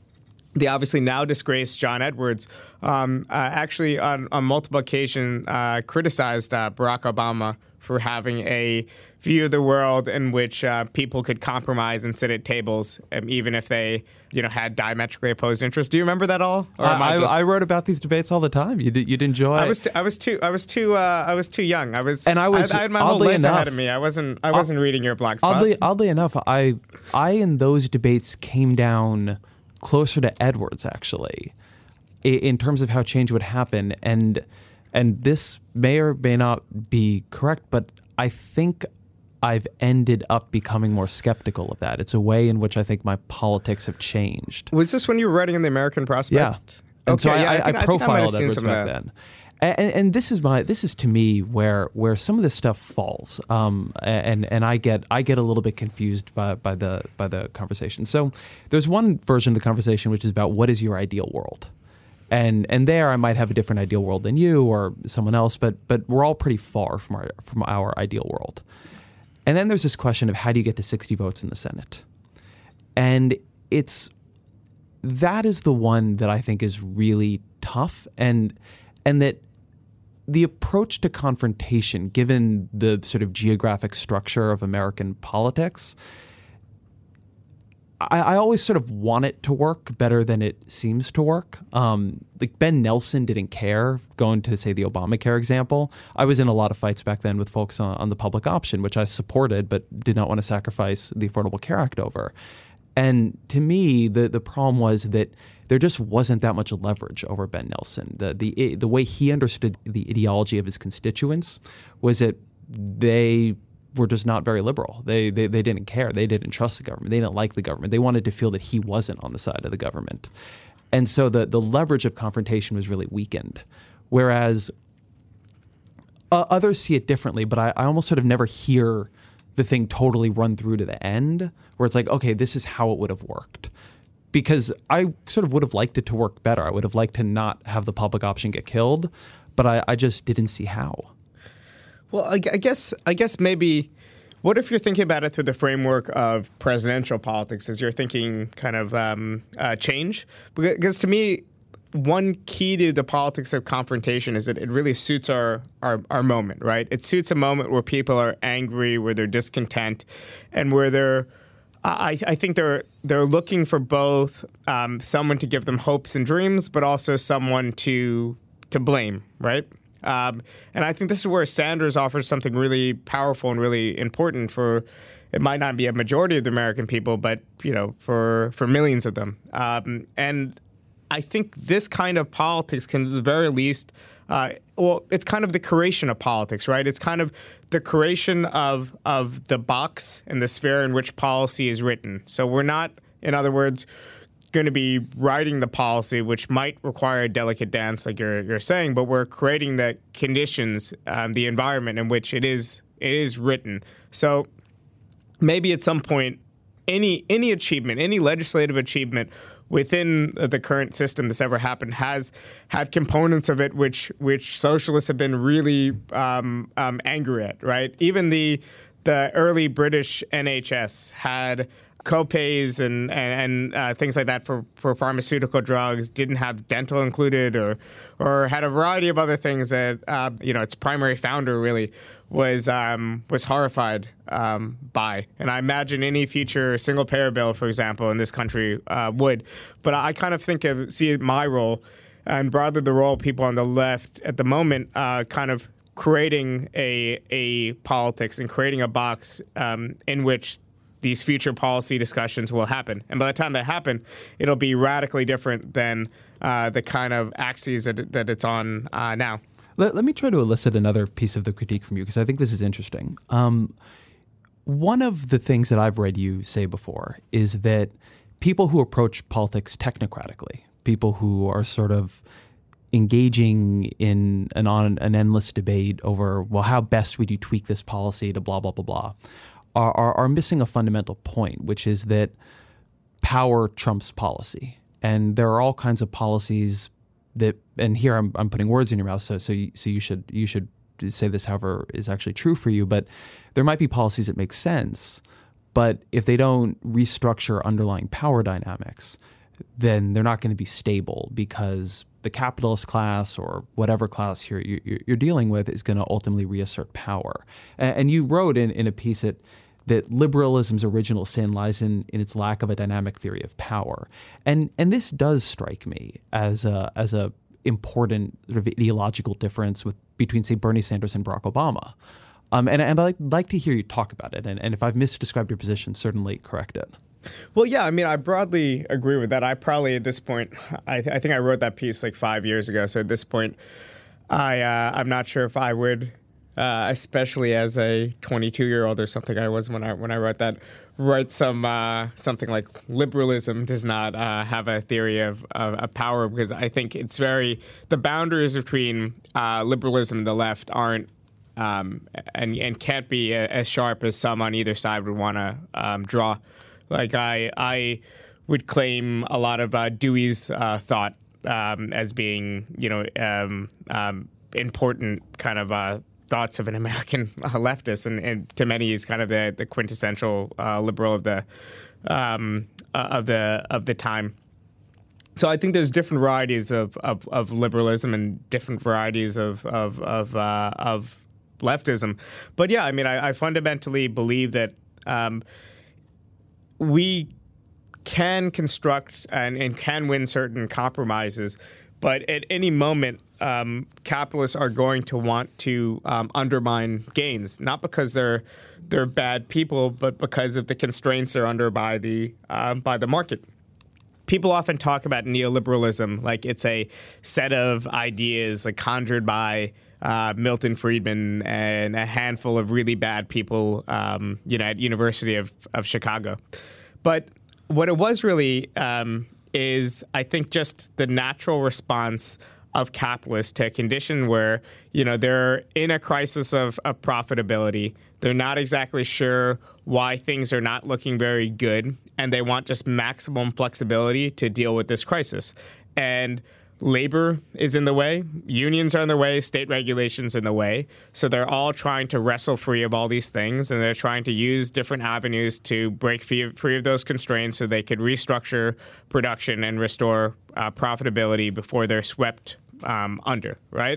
the obviously now disgraced John Edwards, um, uh, actually on, on multiple occasions uh, criticized uh, Barack Obama for having a view of the world in which uh, people could compromise and sit at tables, um, even if they, you know, had diametrically opposed interests. Do you remember that all? Or am I, I, just... I wrote about these debates all the time. You did, you'd enjoy. I was too, I was too I was too uh, I was too young. I was and I was I, I had my whole life enough, ahead of me. I wasn't I wasn't uh, reading your blog spot. Oddly, oddly enough, I I in those debates came down closer to Edwards actually, in terms of how change would happen, and and this may or may not be correct, but I think I've ended up becoming more skeptical of that. It's a way in which I think my politics have changed. Was this when you were writing in the American Prospect? Yeah. And okay, so yeah, I, I, think, I profiled I think I Edwards back then. And, and this is my this is to me where where some of this stuff falls, um, and and I get I get a little bit confused by by the by the conversation. So there's one version of the conversation which is about what is your ideal world, and and there I might have a different ideal world than you or someone else, but but we're all pretty far from our from our ideal world. And then there's this question of how do you get to sixty votes in the Senate, and it's that is the one that I think is really tough, and and that. The approach to confrontation, given the sort of geographic structure of American politics, I, I always sort of want it to work better than it seems to work. Um, like Ben Nelson didn't care, going to, say, the Obamacare example. I was in a lot of fights back then with folks on, on the public option, which I supported but did not want to sacrifice the Affordable Care Act over. And to me, the, the problem was that there just wasn't that much leverage over Ben Nelson. The the the way he understood the ideology of his constituents was that they were just not very liberal. They, they they didn't care. They didn't trust the government. They didn't like the government. They wanted to feel that he wasn't on the side of the government. And so the the leverage of confrontation was really weakened. Whereas uh, others see it differently, but I, I almost sort of never hear the thing totally run through to the end where it's like, okay, this is how it would have worked. Because I sort of would have liked it to work better. I would have liked to not have the public option get killed, but I, I just didn't see how. Well, I, I guess I guess maybe what if you're thinking about it through the framework of presidential politics as you're thinking kind of um, uh, change? Because to me, one key to the politics of confrontation is that it really suits our, our, our moment, right? It suits a moment where people are angry, where they're discontent, and where they're I, I think they're they're looking for both um, someone to give them hopes and dreams, but also someone to to blame, right? Um, and I think this is where Sanders offers something really powerful and really important for. It might not be a majority of the American people, but you know, for for millions of them. Um, and I think this kind of politics can, at the very least. Uh, well, it's kind of the creation of politics, right? It's kind of the creation of of the box and the sphere in which policy is written. So we're not, in other words, going to be writing the policy, which might require a delicate dance, like you're you're saying, but we're creating the conditions, um, the environment in which it is it is written. So maybe at some point, any any achievement, any legislative achievement within the current system that's ever happened has had components of it which which socialists have been really um, um, angry at, right? Even the the early British N H S had co-pays and and, and uh, things like that for, for pharmaceutical drugs, didn't have dental included, or or had a variety of other things that uh, you know its primary founder really was um, was horrified um, by. And I imagine any future single payer bill, for example, in this country uh, would. But I kind of think of see my role and broadly the role of people on the left at the moment, uh, kind of creating a a politics and creating a box um, in which these future policy discussions will happen. And by the time they happen, it'll be radically different than uh, the kind of axes that, that it's on uh, now. Let, let me try to elicit another piece of the critique from you, because I think this is interesting. Um, one of the things that I've read you say before is that people who approach politics technocratically, people who are sort of engaging in an, on an endless debate over, well, how best would you tweak this policy to blah, blah, blah, blah, Are, are, are missing a fundamental point, which is that power trumps policy. And there are all kinds of policies that, and here I'm, I'm putting words in your mouth, so so you, so you should you should say this however is actually true for you, but there might be policies that make sense, but if they don't restructure underlying power dynamics, then they're not going to be stable because the capitalist class or whatever class you're, you're, you're dealing with is going to ultimately reassert power. And, and you wrote in, in a piece that that liberalism's original sin lies in, in its lack of a dynamic theory of power. And and this does strike me as a as a important sort of ideological difference with between, say, Bernie Sanders and Barack Obama. Um, and, and I'd like to hear you talk about it. And, and if I've misdescribed your position, certainly correct it. Well, yeah, I mean, I broadly agree with that. I probably at this point, I, th- I think I wrote that piece like five years ago. So at this point, I, uh, I'm not sure if I would, uh, especially as a twenty-two-year-old or something I was when I when I wrote that, write some uh, something like liberalism does not uh, have a theory of, of, of power, because I think it's very, the boundaries between uh, liberalism and the left aren't um, and, and can't be as sharp as some on either side would want to um, draw. Like I, I would claim a lot of uh, Dewey's uh, thought um, as being, you know, um, um, important kind of uh, thoughts of an American uh, leftist, and, and to many he's kind of the, the quintessential uh, liberal of the um, uh, of the of the time. So I think there's different varieties of, of, of liberalism and different varieties of of of, uh, of leftism. But yeah, I mean, I, I fundamentally believe that. Um, We can construct and, and can win certain compromises, but at any moment, um, capitalists are going to want to um, undermine gains, not because they're they're bad people, but because of the constraints they're under by the um, by the market. People often talk about neoliberalism like it's a set of ideas like conjured by uh, Milton Friedman and a handful of really bad people, um, you know, at University of, of Chicago. But what it was really um, is, I think, just the natural response of capitalists to a condition where, you know, they're in a crisis of, of profitability. They're not exactly sure why things are not looking very good, and they want just maximum flexibility to deal with this crisis. And labor is in the way, unions are in the way, state regulations in the way. So they're all trying to wrestle free of all these things, and they're trying to use different avenues to break free, free of those constraints so they could restructure production and restore uh, profitability before they're swept um, under, right?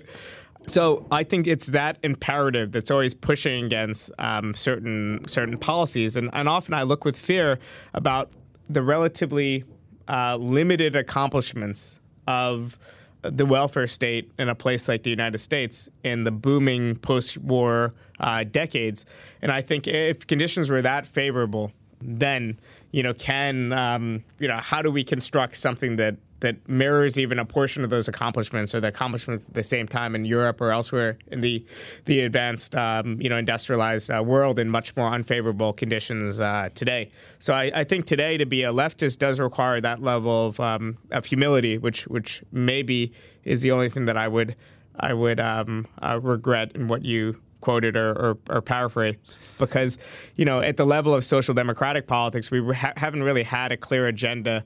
So I think it's that imperative that's always pushing against um, certain certain policies. And, and often I look with fear about the relatively uh, limited accomplishments of the welfare state in a place like the United States in the booming post-war uh, decades. And I think if conditions were that favorable, then, you know, can, um, you know, how do we construct something that that mirrors even a portion of those accomplishments or the accomplishments at the same time in Europe or elsewhere in the the advanced, um, you know, industrialized uh, world in much more unfavorable conditions uh, today. So I, I think today to be a leftist does require that level of um, of humility, which which maybe is the only thing that I would I would um, uh, regret in what you quoted or, or, or paraphrased, because, you know, at the level of social democratic politics, we ha- haven't really had a clear agenda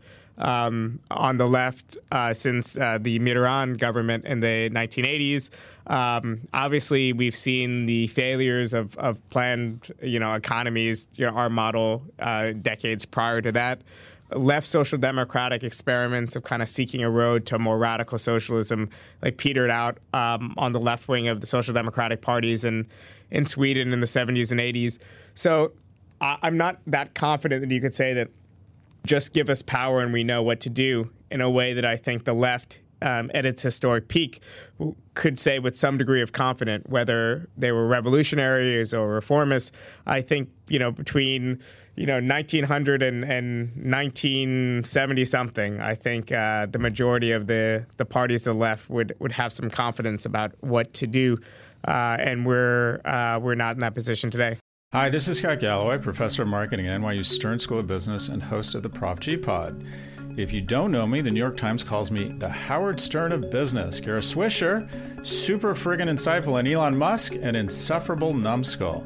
um, on the left uh, since uh, the Mitterrand government in the nineteen eighties. Um, obviously, we've seen the failures of, of planned, you know, economies, you know, our model uh, decades prior to that. Left social democratic experiments of kind of seeking a road to more radical socialism, like petered out um, on the left wing of the social democratic parties in, in Sweden in the seventies and eighties. So uh, I'm not that confident that you could say that just give us power and we know what to do, in a way that I think the left um, at its historic peak could say with some degree of confidence, whether they were revolutionaries or reformists. I think, you know, between, you know, nineteen hundred and, and nineteen seventy something, I think uh, the majority of the, the parties to the left would, would have some confidence about what to do. Uh, and we're uh, we're not in that position today. Hi, this is Scott Galloway, professor of marketing at N Y U Stern School of Business and host of the Prof G Pod. If you don't know me, the New York Times calls me the Howard Stern of business. Kara Swisher, super friggin' insightful, and Elon Musk, an insufferable numbskull.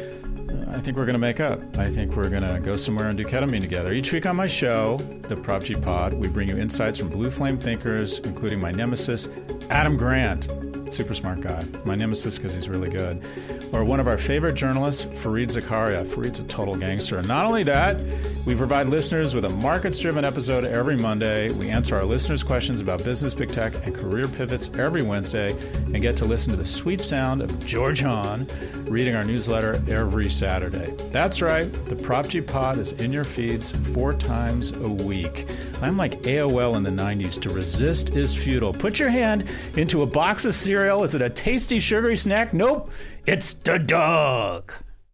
I think we're going to make up. I think we're going to go somewhere and do ketamine together. Each week on my show, the Prop G Pod, we bring you insights from blue flame thinkers, including my nemesis, Adam Grant. Super smart guy. My nemesis because he's really good. Or one of our favorite journalists, Fareed Zakaria. Fareed's a total gangster. And not only that, we provide listeners with a markets-driven episode every Monday. We answer our listeners' questions about business, big tech, and career pivots every Wednesday, and get to listen to the sweet sound of George Hahn reading our newsletter every Saturday. That's right. The Prop G Pod is in your feeds four times a week. I'm like A O L in the nineties. To resist is futile. Put your hand into a box of cereal. Is it a tasty, sugary snack? Nope. It's the dog.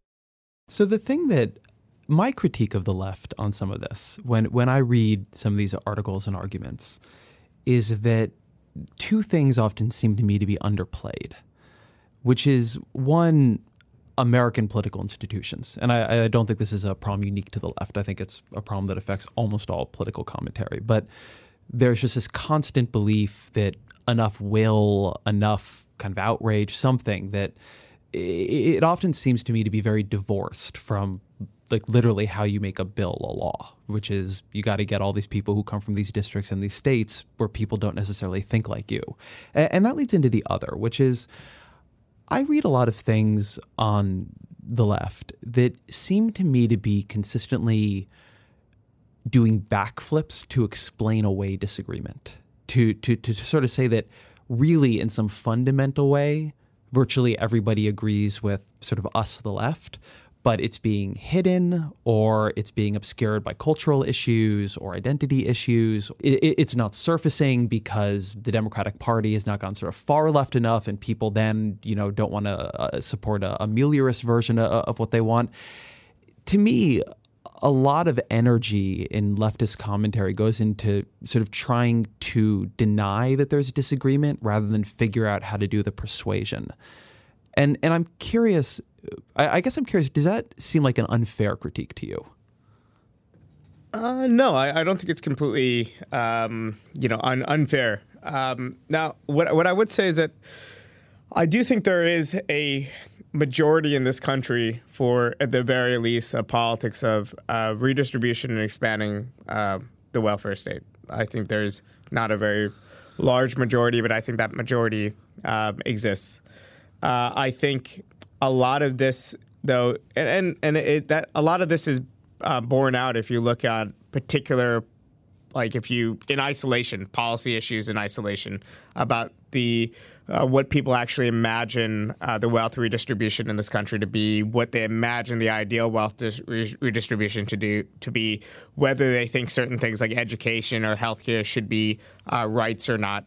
So the thing that my critique of the left on some of this, when when I read some of these articles and arguments, is that two things often seem to me to be underplayed, which is, one, American political institutions. And I, I don't think this is a problem unique to the left. I think it's a problem that affects almost all political commentary. But there's just this constant belief that enough will, enough kind of outrage, something that it often seems to me to be very divorced from like literally how you make a bill a law, which is you got to get all these people who come from these districts and these states where people don't necessarily think like you. And that leads into the other, which is I read a lot of things on the left that seem to me to be consistently doing backflips to explain away disagreement, to, to, to sort of say that really in some fundamental way, virtually everybody agrees with sort of us, the left, but it's being hidden or it's being obscured by cultural issues or identity issues. It, it's not surfacing because the Democratic Party has not gone sort of far left enough and people then, you know, don't want to uh, support a, a meliorist version of, of what they want. To me, a lot of energy in leftist commentary goes into sort of trying to deny that there's disagreement rather than figure out how to do the persuasion. And and I'm curious, I, I guess I'm curious, does that seem like an unfair critique to you? Uh, no, I, I don't think it's completely, um, you know, un- unfair. Um, now, what what I would say is that I do think there is a majority in this country for, at the very least, a politics of uh, redistribution and expanding uh, the welfare state. I think there's not a very large majority, but I think that majority uh, exists. Uh, I think a lot of this, though, and and, and it, that a lot of this is uh, borne out if you look at particular, like if you in isolation, policy issues in isolation about the uh, what people actually imagine uh, the wealth redistribution in this country to be, what they imagine the ideal wealth dis- re- redistribution to do to be, whether they think certain things like education or healthcare should be uh, rights or not.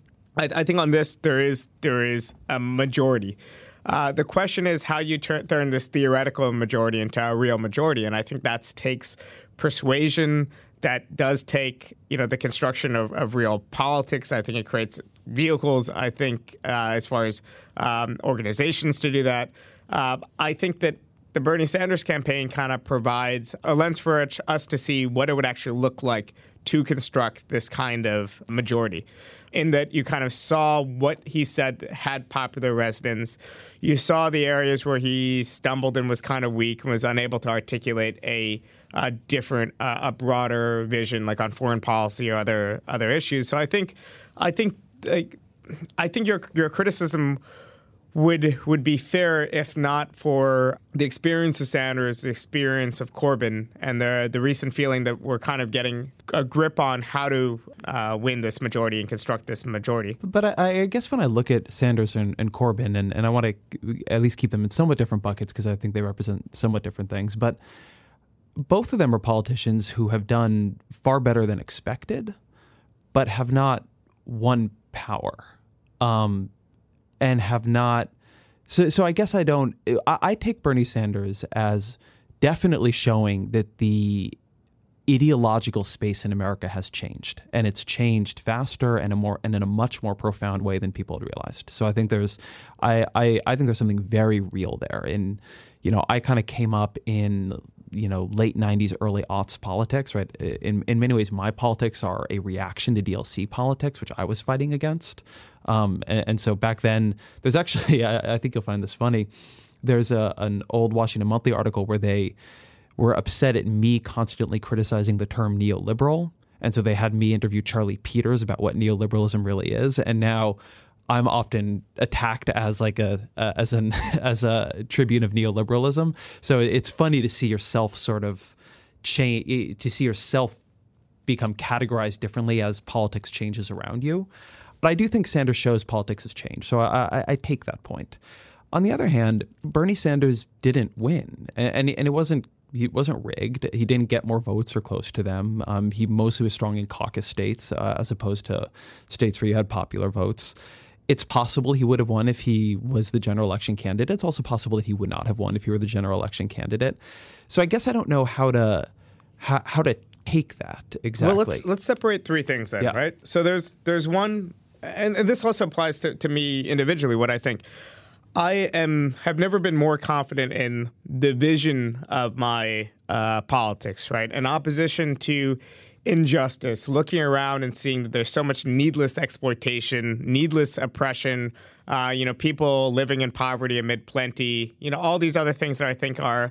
I, I think on this there is there is a majority. Uh, the question is how you turn, turn this theoretical majority into a real majority, and I think that takes persuasion. That does take, you know, the construction of, of real politics. I think it creates vehicles, I think, uh, as far as um, organizations to do that. Uh, I think that the Bernie Sanders campaign kind of provides a lens for us to see what it would actually look like to construct this kind of majority, in that you kind of saw what he said had popular resonance. You saw the areas where he stumbled and was kind of weak and was unable to articulate a a different, uh, a broader vision, like on foreign policy or other other issues. So I think, I think, like, I think your your criticism would would be fair if not for the experience of Sanders, the experience of Corbyn, and the the recent feeling that we're kind of getting a grip on how to uh, win this majority and construct this majority. But I, I guess when I look at Sanders and, and Corbyn, and, and I want to at least keep them in somewhat different buckets because I think they represent somewhat different things, but both of them are politicians who have done far better than expected, but have not won power, um, and have not. So, so I guess I don't. I, I take Bernie Sanders as definitely showing that the ideological space in America has changed, and it's changed faster and a more and in a much more profound way than people had realized. So I think there's, I I, I think there's something very real there. And you know, I kind of came up in, you know, late nineties, early aughts politics, right? In in many ways, my politics are a reaction to D L C politics, which I was fighting against. Um, and, and so back then, there's actually, I, I think you'll find this funny, there's a, an old Washington Monthly article where they were upset at me constantly criticizing the term neoliberal. And so they had me interview Charlie Peters about what neoliberalism really is. And now I'm often attacked as like a uh, as an as a tribune of neoliberalism. So it's funny to see yourself sort of change, to see yourself become categorized differently as politics changes around you. But I do think Sanders shows politics has changed. So I, I, I take that point. On the other hand, Bernie Sanders didn't win, and and, and it wasn't. He wasn't rigged. He didn't get more votes or close to them. Um, he mostly was strong in caucus states uh, as opposed to states where you had popular votes. It's possible he would have won if he was the general election candidate. It's also possible that he would not have won if he were the general election candidate. So I guess I don't know how to how, how to take that exactly. Well, let's let's separate three things then, yeah. right? So there's there's one, and, and this also applies to, to me individually. What I think. I am have never been more confident in the vision of my uh, politics, right? An opposition to injustice, looking around and seeing that there's so much needless exploitation, needless oppression, uh, you know, people living in poverty amid plenty, you know, all these other things that I think are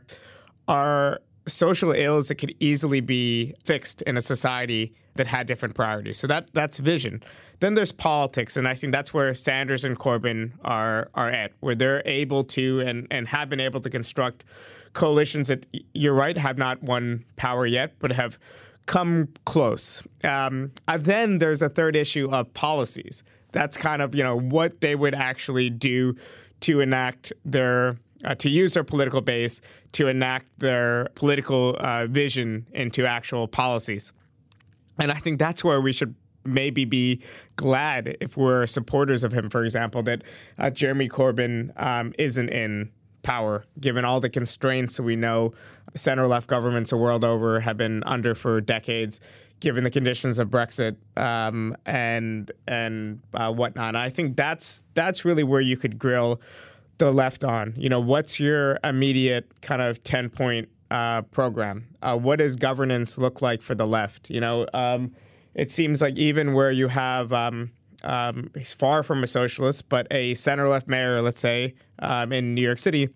are social ills that could easily be fixed in a society that had different priorities. So that that's vision. Then there's politics, and I think that's where Sanders and Corbyn are are at, where they're able to and, and have been able to construct coalitions that, you're right, have not won power yet, but have come close. Um, and then there's a third issue of policies. That's kind of, you know, what they would actually do to enact their Uh, to use their political base to enact their political uh, vision into actual policies. And I think that's where we should maybe be glad, if we're supporters of him, for example, that uh, Jeremy Corbyn um, isn't in power, given all the constraints we know center-left governments the world over have been under for decades, given the conditions of Brexit um, and and uh, whatnot. And I think that's that's really where you could grill the left on. You know, what's your immediate kind of ten-point uh, program? Uh, what does governance look like for the left? You know, um, it seems like even where you have, um, um, he's far from a socialist, but a center-left mayor, let's say, um, in New York City,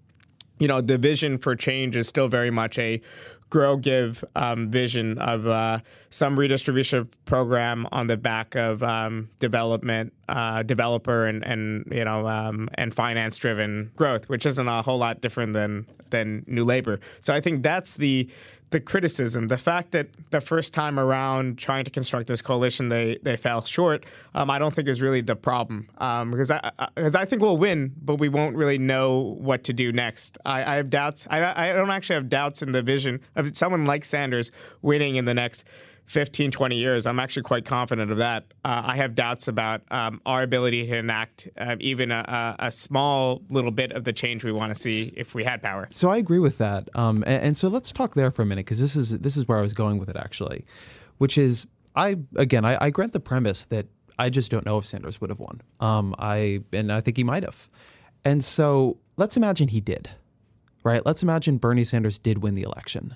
you know, the vision for change is still very much a grow-give um, vision of uh, some redistribution program on the back of um, development, uh, developer and, and you know um, and finance-driven growth, which isn't a whole lot different than than New Labour. So I think that's the the criticism. The fact that the first time around trying to construct this coalition, they they fell short, um, I don't think is really the problem. Um, because I because I, I think we'll win, but we won't really know what to do next. I, I have doubts. I, I don't actually have doubts in the vision of someone like Sanders winning in the next fifteen, twenty years. I'm actually quite confident of that. Uh, I have doubts about um, our ability to enact uh, even a, a small little bit of the change we want to see if we had power. So I agree with that. Um, and, and so let's talk there for a minute, because this is this is where I was going with it, actually, which is, I again, I, I grant the premise that I just don't know if Sanders would have won. Um, I and I think he might have. And so let's imagine he did, right? Let's imagine Bernie Sanders did win the election.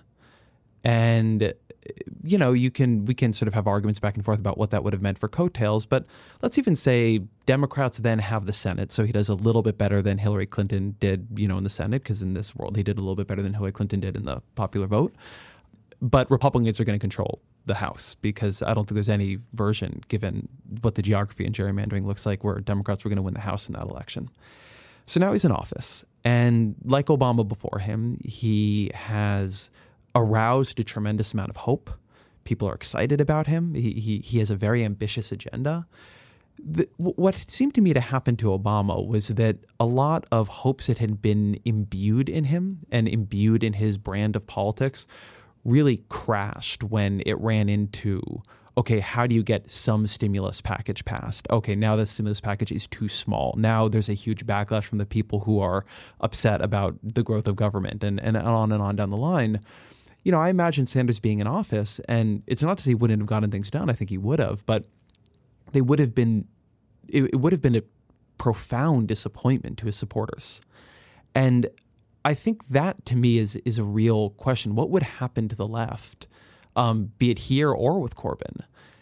And, you know, you can we can sort of have arguments back and forth about what that would have meant for coattails. But let's even say Democrats then have the Senate. So he does a little bit better than Hillary Clinton did, you know, in the Senate, because in this world he did a little bit better than Hillary Clinton did in the popular vote. But Republicans are going to control the House, because I don't think there's any version, given what the geography and gerrymandering looks like, where Democrats were going to win the House in that election. So now he's in office. And like Obama before him, he has aroused a tremendous amount of hope. People are excited about him. He he, he has a very ambitious agenda. The, what seemed to me to happen to Obama was that a lot of hopes that had been imbued in him and imbued in his brand of politics really crashed when it ran into, okay, how do you get some stimulus package passed? Okay, now the stimulus package is too small. Now there's a huge backlash from the people who are upset about the growth of government, and, and on and on down the line. You know, I imagine Sanders being in office, and it's not to say he wouldn't have gotten things done. I think he would have, but they would have been, it, it would have been a profound disappointment to his supporters. And I think that, to me, is is a real question. What would happen to the left, um, be it here or with Corbyn,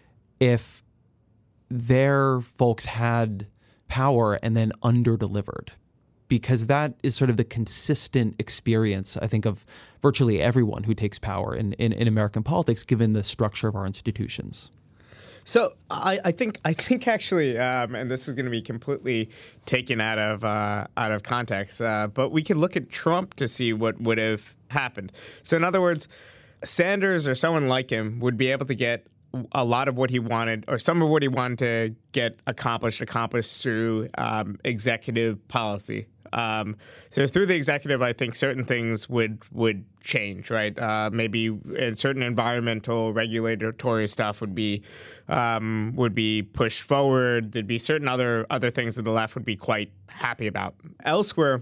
if their folks had power and then under-delivered? Because that is sort of the consistent experience, I think, of virtually everyone who takes power in, in, in American politics, given the structure of our institutions. So I, I think I think actually, um, and this is going to be completely taken out of uh, out of context, uh, but we can look at Trump to see what would have happened. So in other words, Sanders or someone like him would be able to get a lot of what he wanted, or some of what he wanted to get accomplished, accomplished through um, executive policy. Um, so through the executive, I think certain things would would change, right? Uh, maybe certain environmental regulatory stuff would be um, would be pushed forward. There'd be certain other other things that the left would be quite happy about. Elsewhere,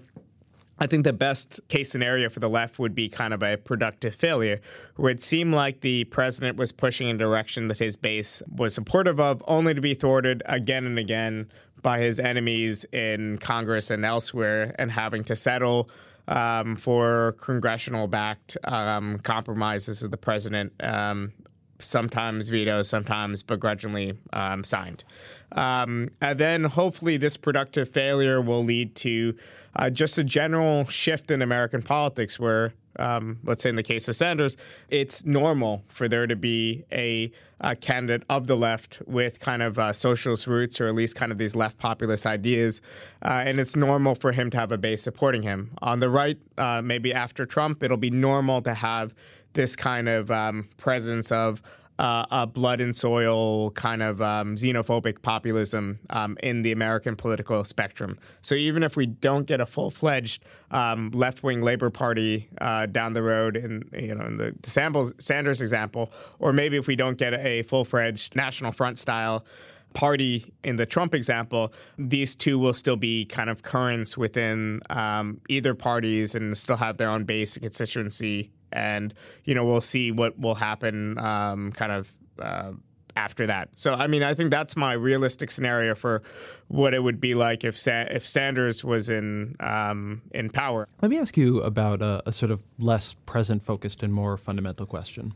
I think the best case scenario for the left would be kind of a productive failure, where it seemed like the president was pushing in a direction that his base was supportive of, only to be thwarted again and again by his enemies in Congress and elsewhere, and having to settle um, for congressional-backed um, compromises of the president, um, sometimes vetoed, sometimes begrudgingly um, signed. Um, and then hopefully this productive failure will lead to uh, just a general shift in American politics where, um, let's say in the case of Sanders, it's normal for there to be a, a candidate of the left with kind of uh, socialist roots, or at least kind of these left populist ideas. Uh, and it's normal for him to have a base supporting him. On the right, uh, maybe after Trump, it'll be normal to have this kind of um, presence of Uh, a blood and soil kind of um, xenophobic populism um, in the American political spectrum. So even if we don't get a full-fledged um, left-wing Labor Party uh, down the road, in you know in the Sanders, Sanders example, or maybe if we don't get a full-fledged National Front-style party in the Trump example, these two will still be kind of currents within um, either parties and still have their own base and constituency. And, you know, we'll see what will happen um, kind of uh, after that. So, I mean, I think that's my realistic scenario for what it would be like if Sa- if Sanders was in um, in power. Let me ask you about a, a sort of less present-focused and more fundamental question.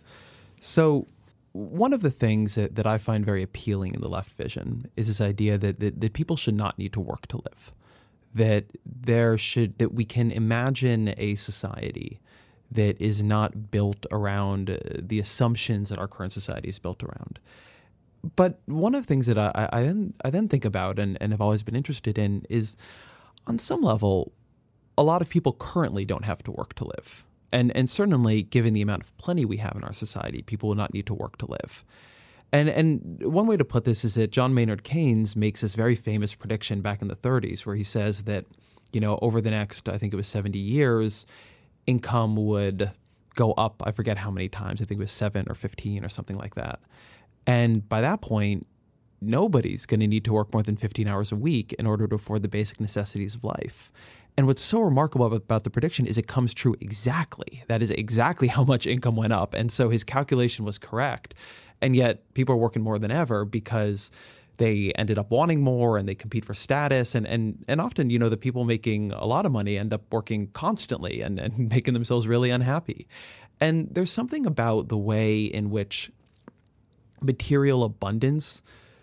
So one of the things that, that I find very appealing in the left vision is this idea that, that, that people should not need to work to live, that there should that we can imagine a society that is not built around the assumptions that our current society is built around. But one of the things that I, I then I then think about and, and have always been interested in is, on some level, a lot of people currently don't have to work to live. And and certainly, given the amount of plenty we have in our society, people will not need to work to live. And and one way to put this is that John Maynard Keynes makes this very famous prediction back in the thirties, where he says that, you know, over the next, I think it was seventy years, income would go up, I forget how many times, I think it was seven or fifteen or something like that. And by that point, nobody's going to need to work more than fifteen hours a week in order to afford the basic necessities of life. And what's so remarkable about the prediction is it comes true exactly. That is exactly how much income went up. And so his calculation was correct. And yet people are working more than ever because they ended up wanting more and they compete for status. And and and often, you know, the people making a lot of money end up working constantly and, and making themselves really unhappy. And there's something about the way in which material abundance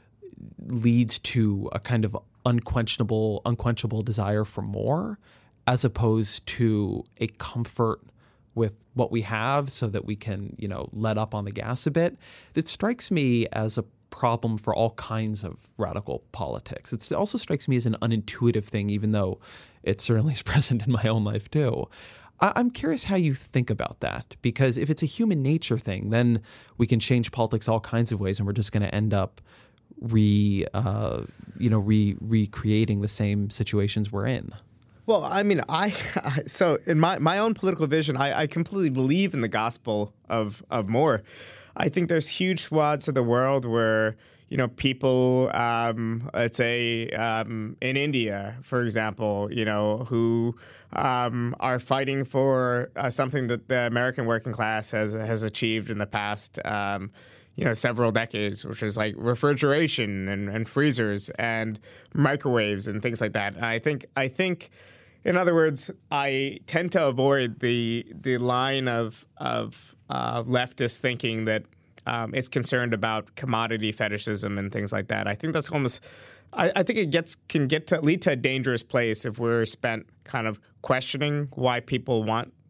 leads to a kind of unquenchable, unquenchable desire for more, as opposed to a comfort with what we have so that we can, you know, let up on the gas a bit. That strikes me as a problem for all kinds of radical politics. It's, it also strikes me as an unintuitive thing, even though it certainly is present in my own life too. I, I'm curious how you think about that, because if it's a human nature thing, then we can change politics all kinds of ways, and we're just going to end up re, uh, you know, re recreating the same situations we're in. Well, I mean, I so in my, my own political vision, I, I completely believe in the gospel of of more. I think there's huge swaths of the world where, you know, people, um, let's say um, in India, for example, you know, who um, are fighting for uh, something that the American working class has has achieved in the past, um, you know, several decades, which is like refrigeration and, and freezers and microwaves and things like that. And I think I think. In other words, I tend to avoid the the line of of uh, leftist thinking that um, is concerned about commodity fetishism and things like that. I think that's almost. I, I think it gets can get to lead to a dangerous place if we're spent kind of questioning why people want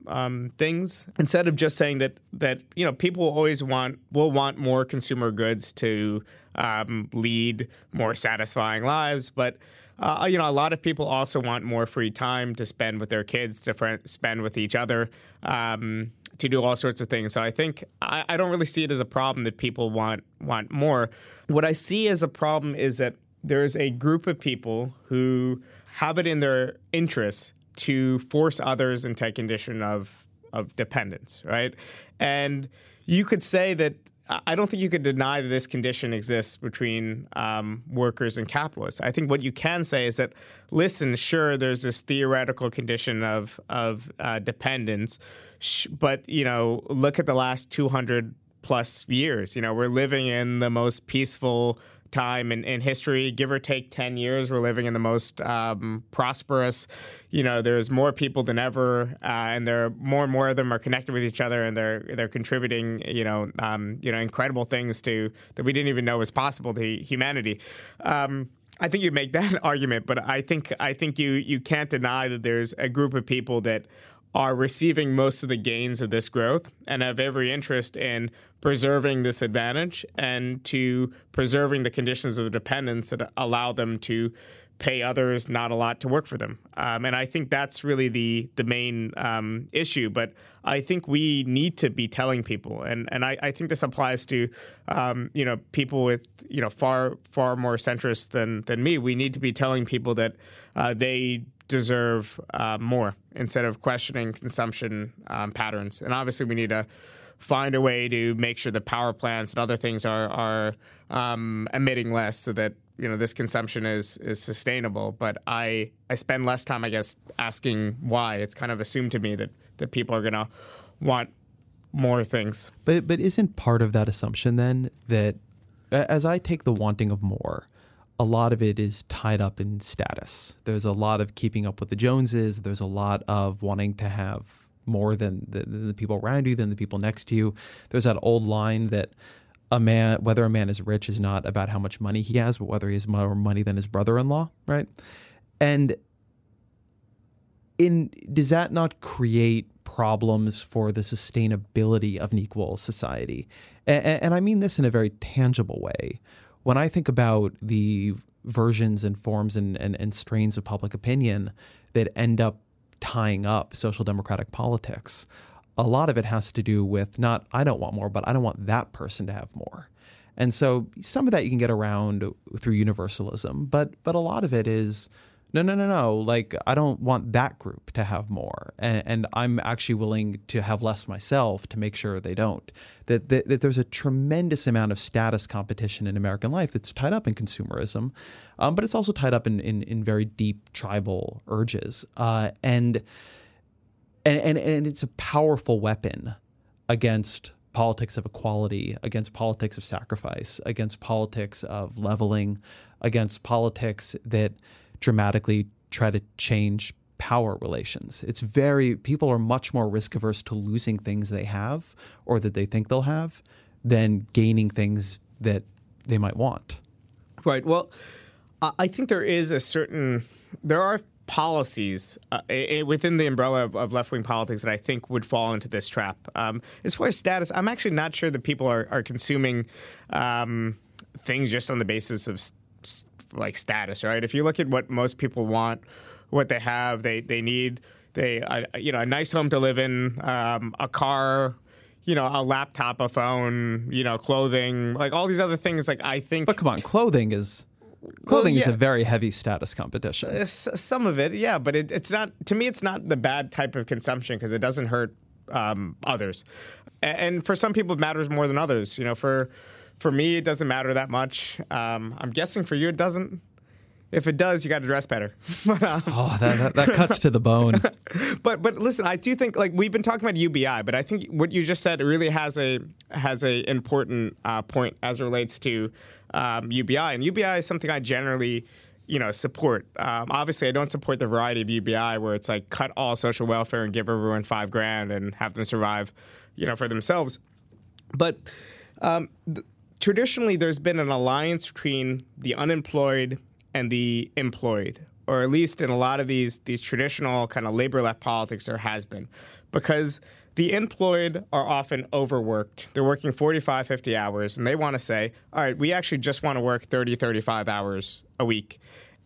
um, things instead of just saying that that you know people always want will want more consumer goods to um, lead more satisfying lives, but uh, you know a lot of people also want more free time to spend with their kids, to fr- spend with each other. Um, to do all sorts of things. So I think I, I don't really see it as a problem that people want want more. What I see as a problem is that there's a group of people who have it in their interests to force others into a condition of of dependence, right? And you could say that I don't think you could deny that this condition exists between um, workers and capitalists. I think what you can say is that, listen, sure, there's this theoretical condition of of uh, dependence, sh- but you know, look at the last two hundred plus years. You know, we're living in the most peaceful time in, in history, give or take ten years. We're living in the most um, prosperous. You know, there's more people than ever, uh, and there are more and more of them are connected with each other, and they're they're contributing. You know, um, you know, incredible things to that we didn't even know was possible to humanity. Um, I think you make that argument, but I think I think you you can't deny that there's a group of people that are receiving most of the gains of this growth and have every interest in preserving this advantage and to preserving the conditions of dependence that allow them to pay others not a lot to work for them. Um, and I think that's really the the main um, issue. But I think we need to be telling people, and, and I, I think this applies to um, you know people with you know far far more centrists than than me. We need to be telling people that uh, they deserve uh, more instead of questioning consumption um, patterns. And obviously we need to find a way to make sure that power plants and other things are are um, emitting less so that you know this consumption is is sustainable. But I I spend less time, I guess, asking why. It's kind of assumed to me that that people are going to want more things. But but isn't part of that assumption then that as I take the wanting of more, a lot of it is tied up in status. There's a lot of keeping up with the Joneses. There's a lot of wanting to have more than the, than the people around you, than the people next to you. There's that old line that a man, whether a man is rich is not about how much money he has, but whether he has more money than his brother-in-law, right? And in does that not create problems for the sustainability of an equal society? And, and I mean this in a very tangible way. When I think about the versions and forms and, and, and strains of public opinion that end up tying up social democratic politics, a lot of it has to do with not I don't want more, but I don't want that person to have more. And so some of that you can get around through universalism, but but a lot of it is no, no, no, no. Like, I don't want that group to have more. And, and I'm actually willing to have less myself to make sure they don't. That, that, that there's a tremendous amount of status competition in American life that's tied up in consumerism, um, but it's also tied up in, in, in very deep tribal urges. Uh, and, and, and, and it's a powerful weapon against politics of equality, against politics of sacrifice, against politics of leveling, against politics that dramatically try to change power relations. It's very, people are much more risk averse to losing things they have or that they think they'll have than gaining things that they might want. Right. Well, I think there is a certain, there are policies uh, within the umbrella of, of left-wing politics that I think would fall into this trap. Um, as far as status, I'm actually not sure that people are, are consuming um, things just on the basis of st- like status, right? If you look at what most people want, what they have, they they need, they uh, you know, a nice home to live in, um, a car, you know, a laptop, a phone, you know, clothing, like all these other things. Like I think, but come on, clothing is clothing well, yeah. is a very heavy status competition. Uh, some of it, yeah, but it, it's not. To me, it's not the bad type of consumption because it doesn't hurt um, others, and, and for some people, it matters more than others. You know, for For me, it doesn't matter that much. Um, I'm guessing for you, it doesn't. If it does, you got to dress better. but, um, oh, that, that, that cuts to the bone. but but listen, I do think like we've been talking about U B I, but I think what you just said really has a has a important uh, point as it relates to um, U B I, and U B I is something I generally you know support. Um, obviously, I don't support the variety of U B I where it's like cut all social welfare and give everyone five grand and have them survive, you know, for themselves. But um, th- Traditionally, there's been an alliance between the unemployed and the employed or at least in a lot of these these traditional kind of labor left politics, there has been, because the employed are often overworked. They're working forty-five, fifty hours, and they want to say, all right, we actually just want to work thirty, thirty-five hours a week.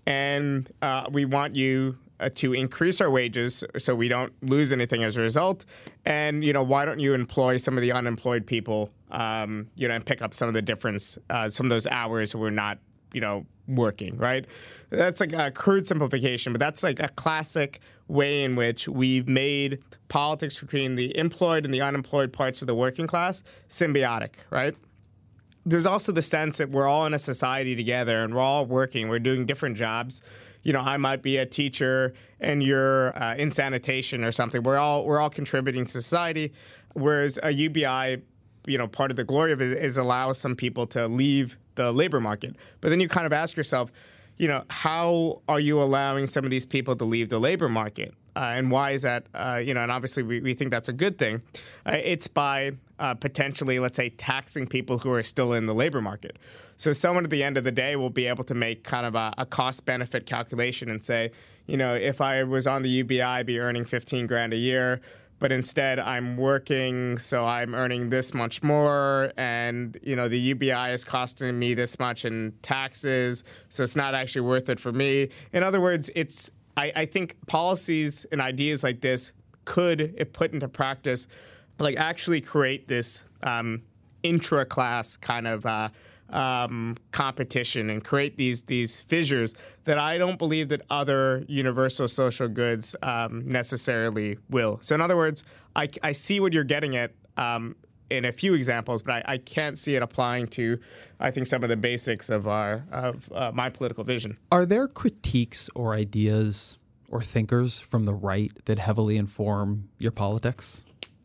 And uh, we want you uh, to increase our wages so we don't lose anything as a result. And, you know, why don't you employ some of the unemployed people, um, you know, and pick up some of the difference, uh, some of those hours we're not, you know, working, right? That's like a crude simplification, but that's like a classic way in which we've made politics between the employed and the unemployed parts of the working class symbiotic, right? There's also the sense that we're all in a society together and we're all working. We're doing different jobs. You know, I might be a teacher and you're uh, in sanitation or something. We're all we're all contributing to society. Whereas a U B I, you know, part of the glory of it is allow some people to leave the labor market. But then you kind of ask yourself, you know, how are you allowing some of these people to leave the labor market? Uh, and why is that? Uh, you know, and obviously we, we think that's a good thing. Uh, it's by uh, potentially, let's say, taxing people who are still in the labor market. So someone at the end of the day will be able to make kind of a, a cost-benefit calculation and say, you know, if I was on the U B I, I'd be earning fifteen grand a year. But instead, I'm working, so I'm earning this much more, and you know the U B I is costing me this much in taxes, so it's not actually worth it for me. In other words, it's I, I think policies and ideas like this could, if put into practice, like actually create this um, intra-class kind of uh, um, competition and create these these fissures that I don't believe that other universal social goods um, necessarily will. So in other words, I, I see what you're getting at um, in a few examples, but I, I can't see it applying to, I think, some of the basics of our of uh, my political vision. Are there critiques or ideas or thinkers from the right that heavily inform your politics?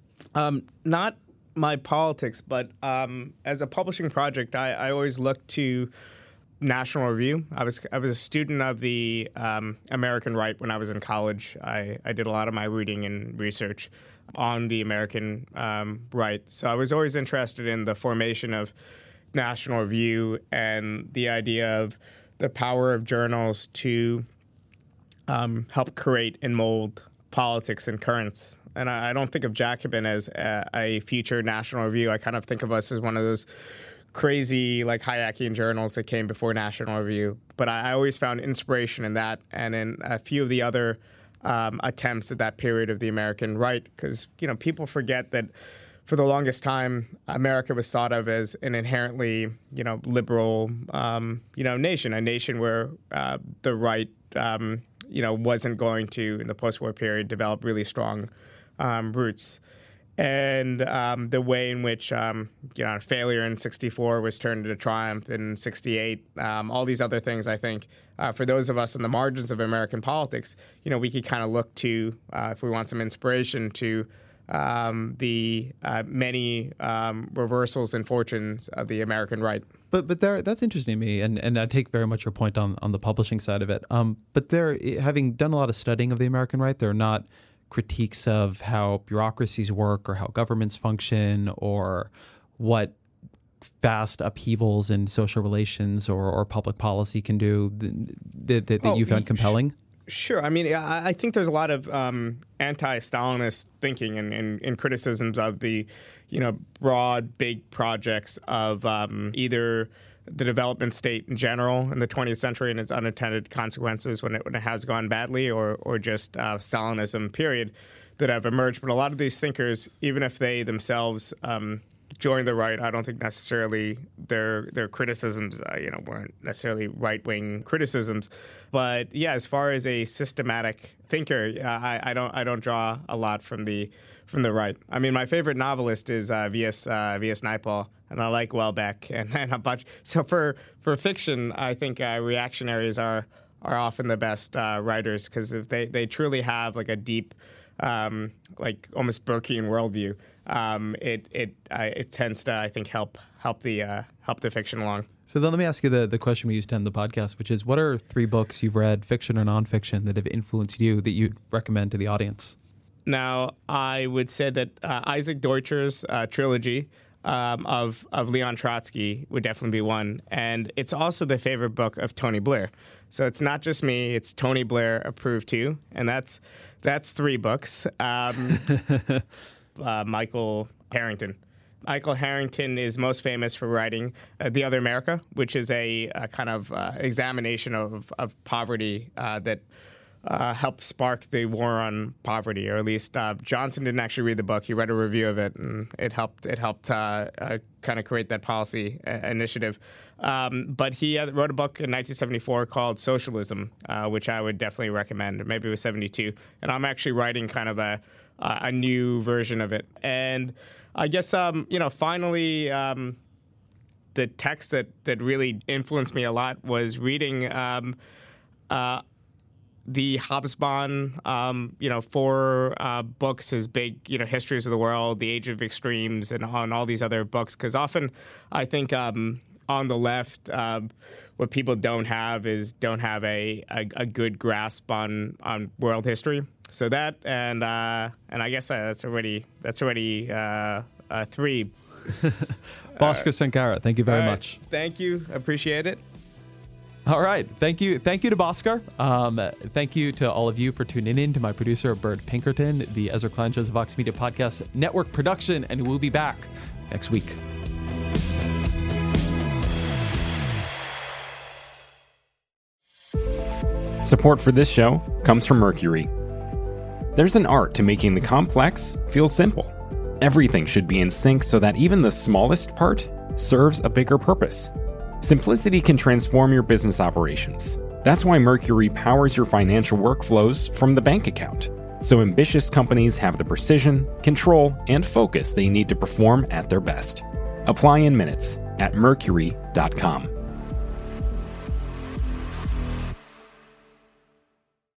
Um, not my politics, but um, as a publishing project, I, I always look to National Review. I was I was a student of the um, American right when I was in college. I, I did a lot of my reading and research on the American um, right. So I was always interested in the formation of National Review and the idea of the power of journals to um, help create and mold politics and currents. And I, I don't think of Jacobin as a, a future National Review. I kind of think of us as one of those crazy, like, Hayekian journals that came before National Review. But I, I always found inspiration in that and in a few of the other um, attempts at that period of the American right. Because, you know, people forget that for the longest time, America was thought of as an inherently, you know, liberal, um, you know, nation, a nation where uh, the right, um, you know, wasn't going to, in the post-war period, develop really strong Um, roots. And um, the way in which, um, you know, failure in sixty-four was turned into triumph in sixty-eight, um, all these other things, I think, uh, for those of us on the margins of American politics, you know, we could kind of look to, uh, if we want some inspiration, to um, the uh, many um, reversals and fortunes of the American right. But but there, that's interesting to me, and, and I take very much your point on, on the publishing side of it. Um, but there, having done a lot of studying of the American right, there are not critiques of how bureaucracies work or how governments function or what fast upheavals in social relations or, or public policy can do that, that, that oh, you found compelling? Sure. I mean, I, I think there's a lot of um, anti-Stalinist thinking and, and, and criticisms of the, you know, broad, big projects of um, either the development state in general in the twentieth century and its unintended consequences when it, when it has gone badly, or or just uh, Stalinism, period, that have emerged. But a lot of these thinkers, even if they themselves um, joined the right, I don't think necessarily their their criticisms, uh, you know, weren't necessarily right-wing criticisms. But yeah, as far as a systematic thinker, uh, I, I don't I don't draw a lot from the from the right. I mean, my favorite novelist is uh, V S Uh, V S Naipaul. And I like Welbeck and, and a bunch. So for, for fiction, I think uh, reactionaries are are often the best uh, writers, because if they, they truly have like a deep, um, like almost Burkean worldview, um, it it uh, it tends to, I think, help help the uh, help the fiction along. So then let me ask you the, the question we used to end the podcast, which is, what are three books you've read, fiction or nonfiction, that have influenced you that you'd recommend to the audience? Now, I would say that uh, Isaac Deutscher's uh, trilogy Um, of of Leon Trotsky would definitely be one, and it's also the favorite book of Tony Blair. So it's not just me; it's Tony Blair approved too, and that's that's three books. Um, uh, Michael Harrington. Michael Harrington is most famous for writing uh, The Other America, which is a, a kind of uh, examination of, of poverty uh, that uh, helped spark the war on poverty, or at least uh, Johnson didn't actually read the book. He read a review of it, and it helped It helped uh, uh, kind of create that policy uh, initiative. Um, but he uh, wrote a book in nineteen seventy-four called Socialism, uh, which I would definitely recommend. Maybe it was seventy-two. And I'm actually writing kind of a, uh, a new version of it. And I guess, um, you know, finally, um, the text that, that really influenced me a lot was reading um, uh, the Hobsbawm, um, you know, four uh, books, his big, you know, Histories of the World, The Age of Extremes, and on all these other books. Because often I think um, on the left, uh, what people don't have is don't have a, a, a good grasp on, on world history. So that, and uh, and I guess uh, that's already that's already uh, uh, three. Bhaskar Sankara, thank you very right. much. Thank you, appreciate it. All right, thank you, thank you to Bhaskar. Um, thank you to all of you for tuning in. To my producer Bert Pinkerton, the Ezra Klein Show's Vox Media Podcast Network production, and we'll be back next week. Support for this show comes from Mercury. There's an art to making the complex feel simple. Everything should be in sync so that even the smallest part serves a bigger purpose. Simplicity can transform your business operations. That's why Mercury powers your financial workflows from the bank account, so ambitious companies have the precision, control, and focus they need to perform at their best. Apply in minutes at mercury dot com.